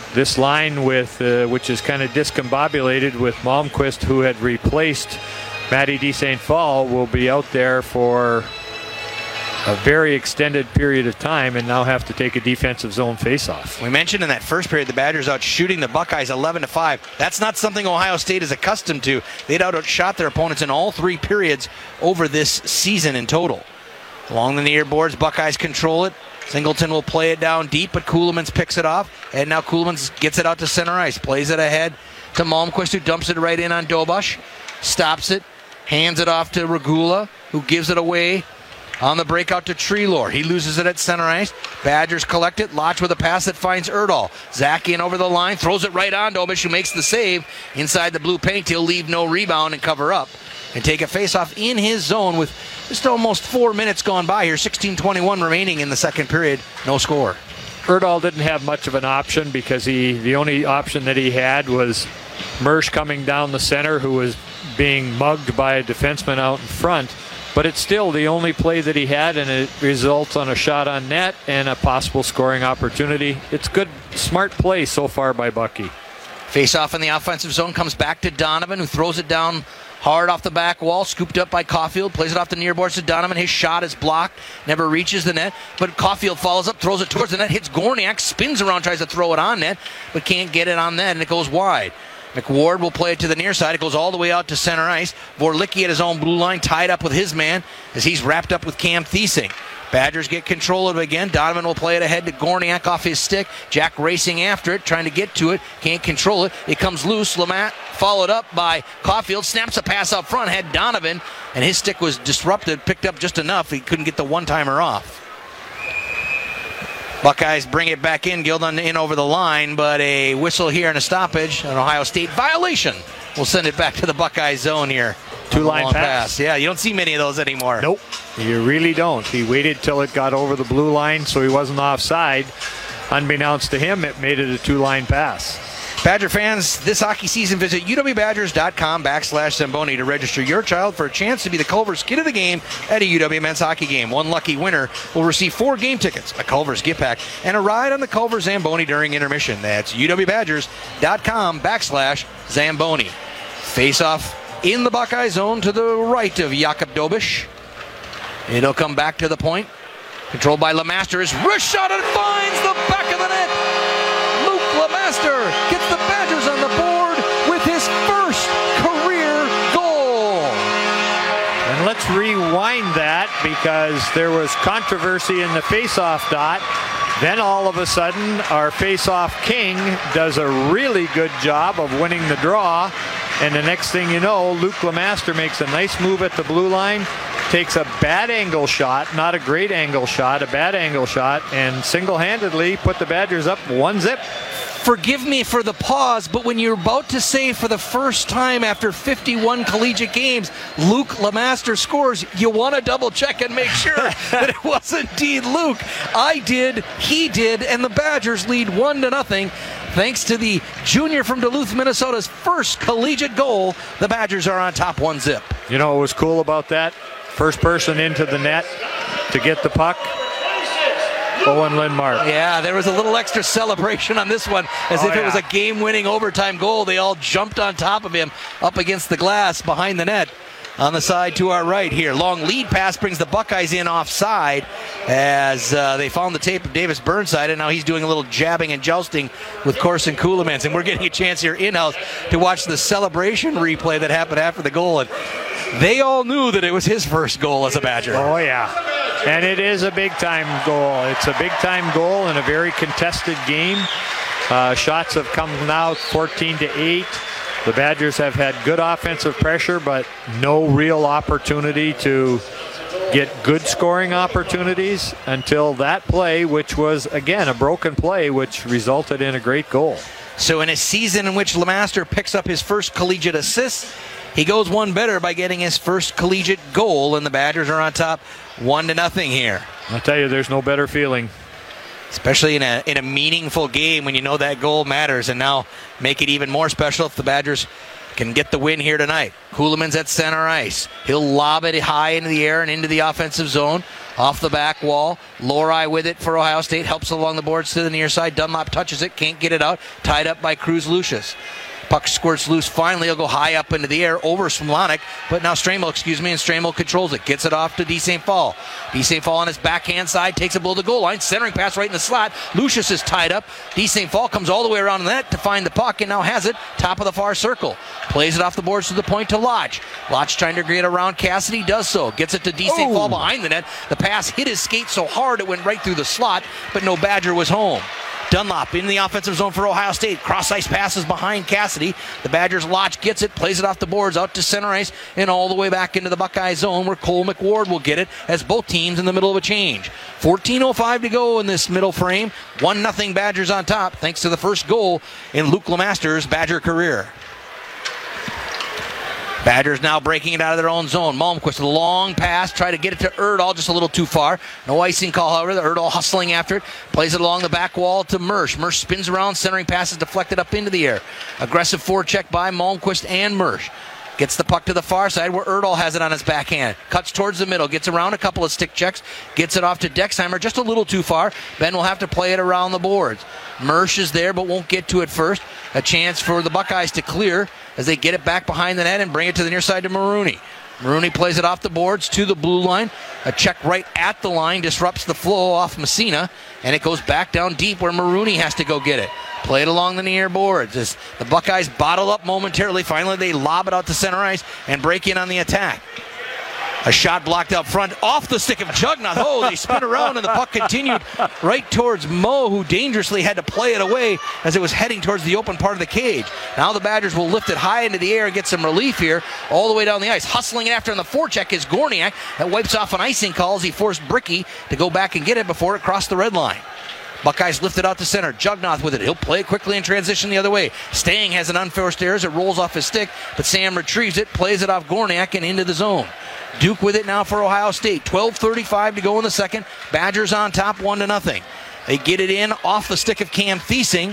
this line, with uh, which is kind of discombobulated with Malmquist, who had replaced Matty D. Saint Paul, will be out there for a very extended period of time and now have to take a defensive zone faceoff. We mentioned in that first period the Badgers out shooting the Buckeyes eleven to five. That's not something Ohio State is accustomed to. They'd outshot their opponents in all three periods over this season in total. Along the near boards, Buckeyes control it. Singleton will play it down deep, but Ceulemans picks it off. And now Ceulemans gets it out to center ice. Plays it ahead to Malmquist, who dumps it right in on Dobush. Stops it. Hands it off to Regula, who gives it away on the breakout to Treelor. He loses it at center ice. Badgers collect it. Lodge with a pass that finds Erdahl. Zach in over the line. Throws it right on Dobush, who makes the save. Inside the blue paint, he'll leave no rebound and cover up. And take a face-off in his zone with just almost four minutes gone by here. sixteen twenty-one remaining in the second period. No score. Erdahl didn't have much of an option because he the only option that he had was Mersch coming down the center, who was being mugged by a defenseman out in front. But it's still the only play that he had, and it results on a shot on net and a possible scoring opportunity. It's good, smart play so far by Bucky. Face-off in the offensive zone comes back to Donovan, who throws it down hard off the back wall, scooped up by Caulfield, plays it off the near boards to Donovan. His shot is blocked, never reaches the net, but Caulfield follows up, throws it towards the net, hits Gorniak, spins around, tries to throw it on net, but can't get it on net, and it goes wide. McWard will play it to the near side. It goes all the way out to center ice. Vorlicki at his own blue line, tied up with his man as he's wrapped up with Cam Thiesing. Badgers get control of it again. Donovan will play it ahead to Gorniak off his stick. Jack racing after it, trying to get to it. Can't control it. It comes loose. Lamont followed up by Caulfield. Snaps a pass up front. Had Donovan, and his stick was disrupted. Picked up just enough. He couldn't get the one-timer off. Buckeyes bring it back in. Gildon in over the line, but a whistle here and a stoppage. An Ohio State violation. We'll send it back to the Buckeye zone here. Two-line pass. pass. Yeah, you don't see many of those anymore. Nope, you really don't. He waited till it got over the blue line so he wasn't offside. Unbeknownst to him, it made it a two-line pass. Badger fans, this hockey season, visit uwbadgers.com backslash Zamboni to register your child for a chance to be the Culver's Kid of the Game at a U W men's hockey game. One lucky winner will receive four game tickets, a Culver's gift pack, and a ride on the Culver Zamboni during intermission. That's uwbadgers.com backslash Zamboni. Face-off in the Buckeye zone to the right of Jakob Dobush. It'll come back to the point. Controlled by Lemaster. His wrist shot, and finds the back of the net. Luke Lemaster gets the Badgers on the board with his first career goal. And let's rewind that, because there was controversy in the face-off dot. Then all of a sudden, our face-off king does a really good job of winning the draw. And the next thing you know, Luke Lemaster makes a nice move at the blue line, takes a bad angle shot, not a great angle shot, a bad angle shot, and single-handedly put the Badgers up one zip. Forgive me for the pause, but when you're about to say for the first time after fifty-one collegiate games, Luke Lemaster scores, you want to double check and make sure that it was indeed Luke. I did, he did, and the Badgers lead one to nothing. Thanks to the junior from Duluth, Minnesota's first collegiate goal, the Badgers are on top one zip. You know what was cool about that? First person into the net to get the puck, Owen Lindmark. Yeah, there was a little extra celebration on this one, as oh, if yeah. it was a game-winning overtime goal. They all jumped on top of him up against the glass behind the net. On the side to our right here. Long lead pass brings the Buckeyes in offside as uh, they found the tape of Davis Burnside, and now he's doing a little jabbing and jousting with Corson Ceulemans. And we're getting a chance here in-house to watch the celebration replay that happened after the goal. And they all knew that it was his first goal as a Badger. Oh, yeah. And it is a big-time goal. It's a big-time goal in a very contested game. Uh, shots have come now fourteen to eight. The Badgers have had good offensive pressure, but no real opportunity to get good scoring opportunities until that play, which was, again, a broken play, which resulted in a great goal. So in a season in which Lemaster picks up his first collegiate assist, he goes one better by getting his first collegiate goal, and the Badgers are on top one to nothing here. I'll tell you, there's no better feeling. Especially in a in a meaningful game when you know that goal matters, and now make it even more special if the Badgers can get the win here tonight. Ceulemans at center ice. He'll lob it high into the air and into the offensive zone. off the back wall. Lori with it for Ohio State, helps along the boards to the near side. Dunlop touches it, can't get it out. Tied up by Cruz Lucius. Puck squirts loose. Finally, he'll go high up into the air over Smolonic, but now Stramel, excuse me, and Stramel controls it. Gets it off to D. Saint Paul. D. Saint Paul on his backhand side takes it below the goal line. Centering pass right in the slot. Lucius is tied up. D. Saint Paul comes all the way around the net to find the puck and now has it top of the far circle. Plays it off the boards to the point to Lodge. Lodge trying to get around Cassidy, does so. Gets it to D. Saint Paul behind the net. The pass hit his skate so hard it went right through the slot, but no Badger was home. Dunlop in the offensive zone for Ohio State. Cross ice passes behind Cassidy. The Badgers' Lodge gets it, plays it off the boards out to center ice and all the way back into the Buckeye zone where Cole McWard will get it as both teams in the middle of a change. fourteen oh five to go in this middle frame. one nothing Badgers on top thanks to the first goal in Luke Lemaster's Badger career. Badgers now breaking it out of their own zone. Malmquist, a long pass, try to get it to Erdahl, just a little too far. No icing call, however. The Erdahl hustling after it. Plays it along the back wall to Mersch. Mersch spins around, centering passes deflected up into the air. Aggressive forecheck by Malmquist and Mersch. Gets the puck to the far side where Erdahl has it on his backhand. Cuts towards the middle. Gets around a couple of stick checks. Gets it off to Dexheimer just a little too far. Ben will have to play it around the boards. Mersch is there but won't get to it first. A chance for the Buckeyes to clear as they get it back behind the net and bring it to the near side to Maroney. Maroney plays it off the boards to the blue line. A check right at the line disrupts the flow off Messina, and it goes back down deep where Maroney has to go get it. Play it along the near boards as the Buckeyes bottle up momentarily. Finally, they lob it out to center ice and break in on the attack. A shot blocked out front off the stick of Jugnath. Oh, they spin around and the puck continued right towards Moe, who dangerously had to play it away as it was heading towards the open part of the cage. Now the Badgers will lift it high into the air and get some relief here all the way down the ice. Hustling after on the forecheck is Gorniak. That wipes off an icing call as he forced Bricky to go back and get it before it crossed the red line. Buckeyes lift it out to center. Jugnath with it. He'll play it quickly and transition the other way. Stang has an unforced error as it rolls off his stick, but Sam retrieves it, plays it off Gorniak and into the zone. Duke with it now for Ohio State. twelve thirty-five to go in the second. Badgers on top, one to nothing. They get it in off the stick of Cam Thiesing.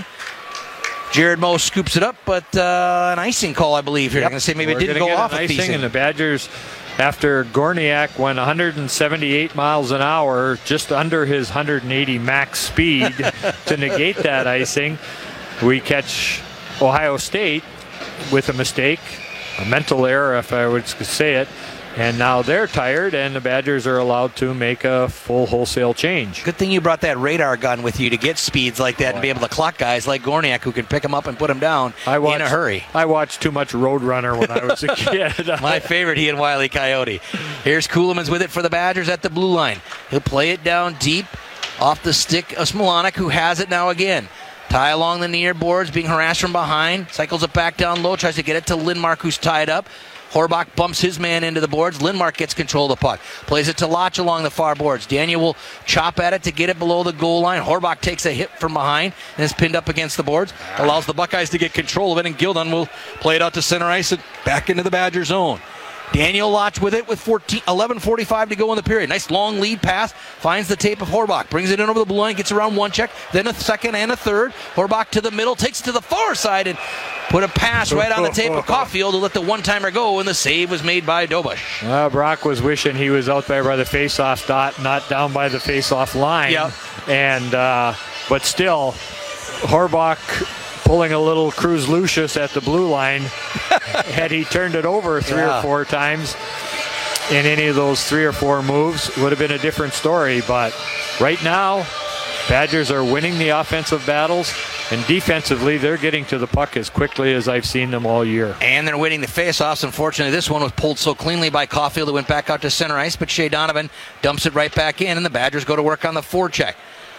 Jared Moe scoops it up, but uh, an icing call, I believe here. Yep. I'm going to say maybe We're it didn't go off of Thiesing. And the Badgers, after Gorniak went one hundred seventy-eight miles an hour, just under his one hundred eighty max speed to negate that icing, we catch Ohio State with a mistake, a mental error, if I would say it. And now they're tired, and the Badgers are allowed to make a full wholesale change. Good thing you brought that radar gun with you to get speeds like that and be able to clock guys like Gorniak who can pick them up and put them down I watched, in a hurry. I watched too much Roadrunner when I was a kid. My favorite, he and Wile E. Coyote. Here's Ceulemans with it for the Badgers at the blue line. He'll play it down deep off the stick of Smolonic, who has it now again. Tie along the near boards, being harassed from behind. Cycles it back down low, tries to get it to Lindmark, who's tied up. Horbach bumps his man into the boards. Lindmark gets control of the puck. Plays it to Lodge along the far boards. Daniel will chop at it to get it below the goal line. Horbach takes a hit from behind and is pinned up against the boards. Allows the Buckeyes to get control of it, and Gildon will play it out to center ice and back into the Badger zone. Daniel Lodge with it with fourteen, eleven forty-five to go in the period. Nice long lead pass. Finds the tape of Horbach. Brings it in over the blue line. Gets around one check. Then a second and a third. Horbach to the middle. Takes it to the far side and put a pass right on the tape of Caulfield to let the one-timer go. And the save was made by Dobush. Uh, Brock was wishing he was out there by the face-off dot, not down by the face-off line. Yep. And, uh, but still, Horbach pulling a little Cruz Lucius at the blue line. Had he turned it over three yeah. or four times in any of those three or four moves, it would have been a different story. But right now, Badgers are winning the offensive battles, and defensively, they're getting to the puck as quickly as I've seen them all year. And they're winning the faceoffs. Unfortunately, this one was pulled so cleanly by Caulfield it went back out to center ice, but Shea Donovan dumps it right back in, and the Badgers go to work on the forecheck.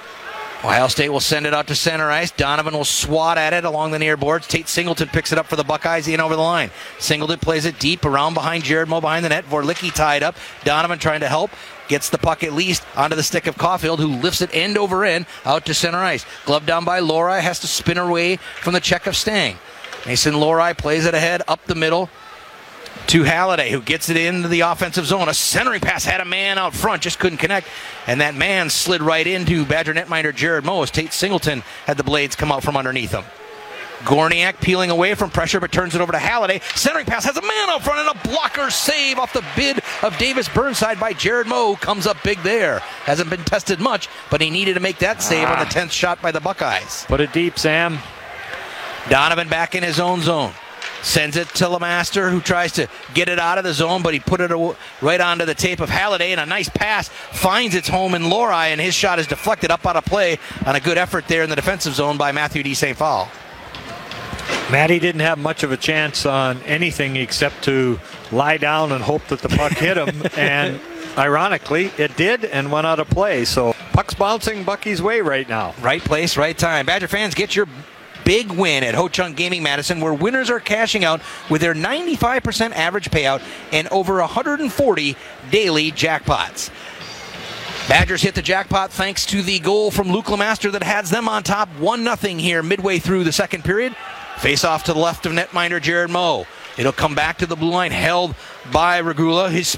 Ohio State will send it out to center ice. Donovan will swat at it along the near boards. Tate Singleton picks it up for the Buckeyes in over the line. Singleton plays it deep around behind Jared Moe behind the net. Vorlicki tied up. Donovan trying to help. Gets the puck at least onto the stick of Caulfield, who lifts it end over end out to center ice. Glove down by Lori. Has to spin away from the check of Stang. Mason Lori plays it ahead up the middle to Halliday, who gets it into the offensive zone. A centering pass had a man out front, just couldn't connect, and that man slid right into Badger netminder Jared Moe as Tate Singleton had the blades come out from underneath him. Gorniak peeling away from pressure, but turns it over to Halliday. Centering pass has a man up front and a blocker save off the bid of Davis Burnside by Jared Moe. Comes up big there. Hasn't been tested much, but he needed to make that save ah. on the tenth shot by the Buckeyes. Put it deep, Sam. Donovan back in his own zone. Sends it to Lemaster, who tries to get it out of the zone, but he put it right onto the tape of Halliday, and a nice pass finds its home in Lori, and his shot is deflected up out of play on a good effort there in the defensive zone by Matthew D. Saint Paul. Matty didn't have much of a chance on anything except to lie down and hope that the puck hit him, and ironically, it did and went out of play. So puck's bouncing Bucky's way right now. Right place, right time. Badger fans, get your big win at Ho-Chunk Gaming Madison, where winners are cashing out with their ninety-five percent average payout and over one hundred forty daily jackpots. Badgers hit the jackpot thanks to the goal from Luke Lemaster that has them on top one nothing here midway through the second period. Face off to the left of netminder Jared Moe. It'll come back to the blue line, held by Regula. His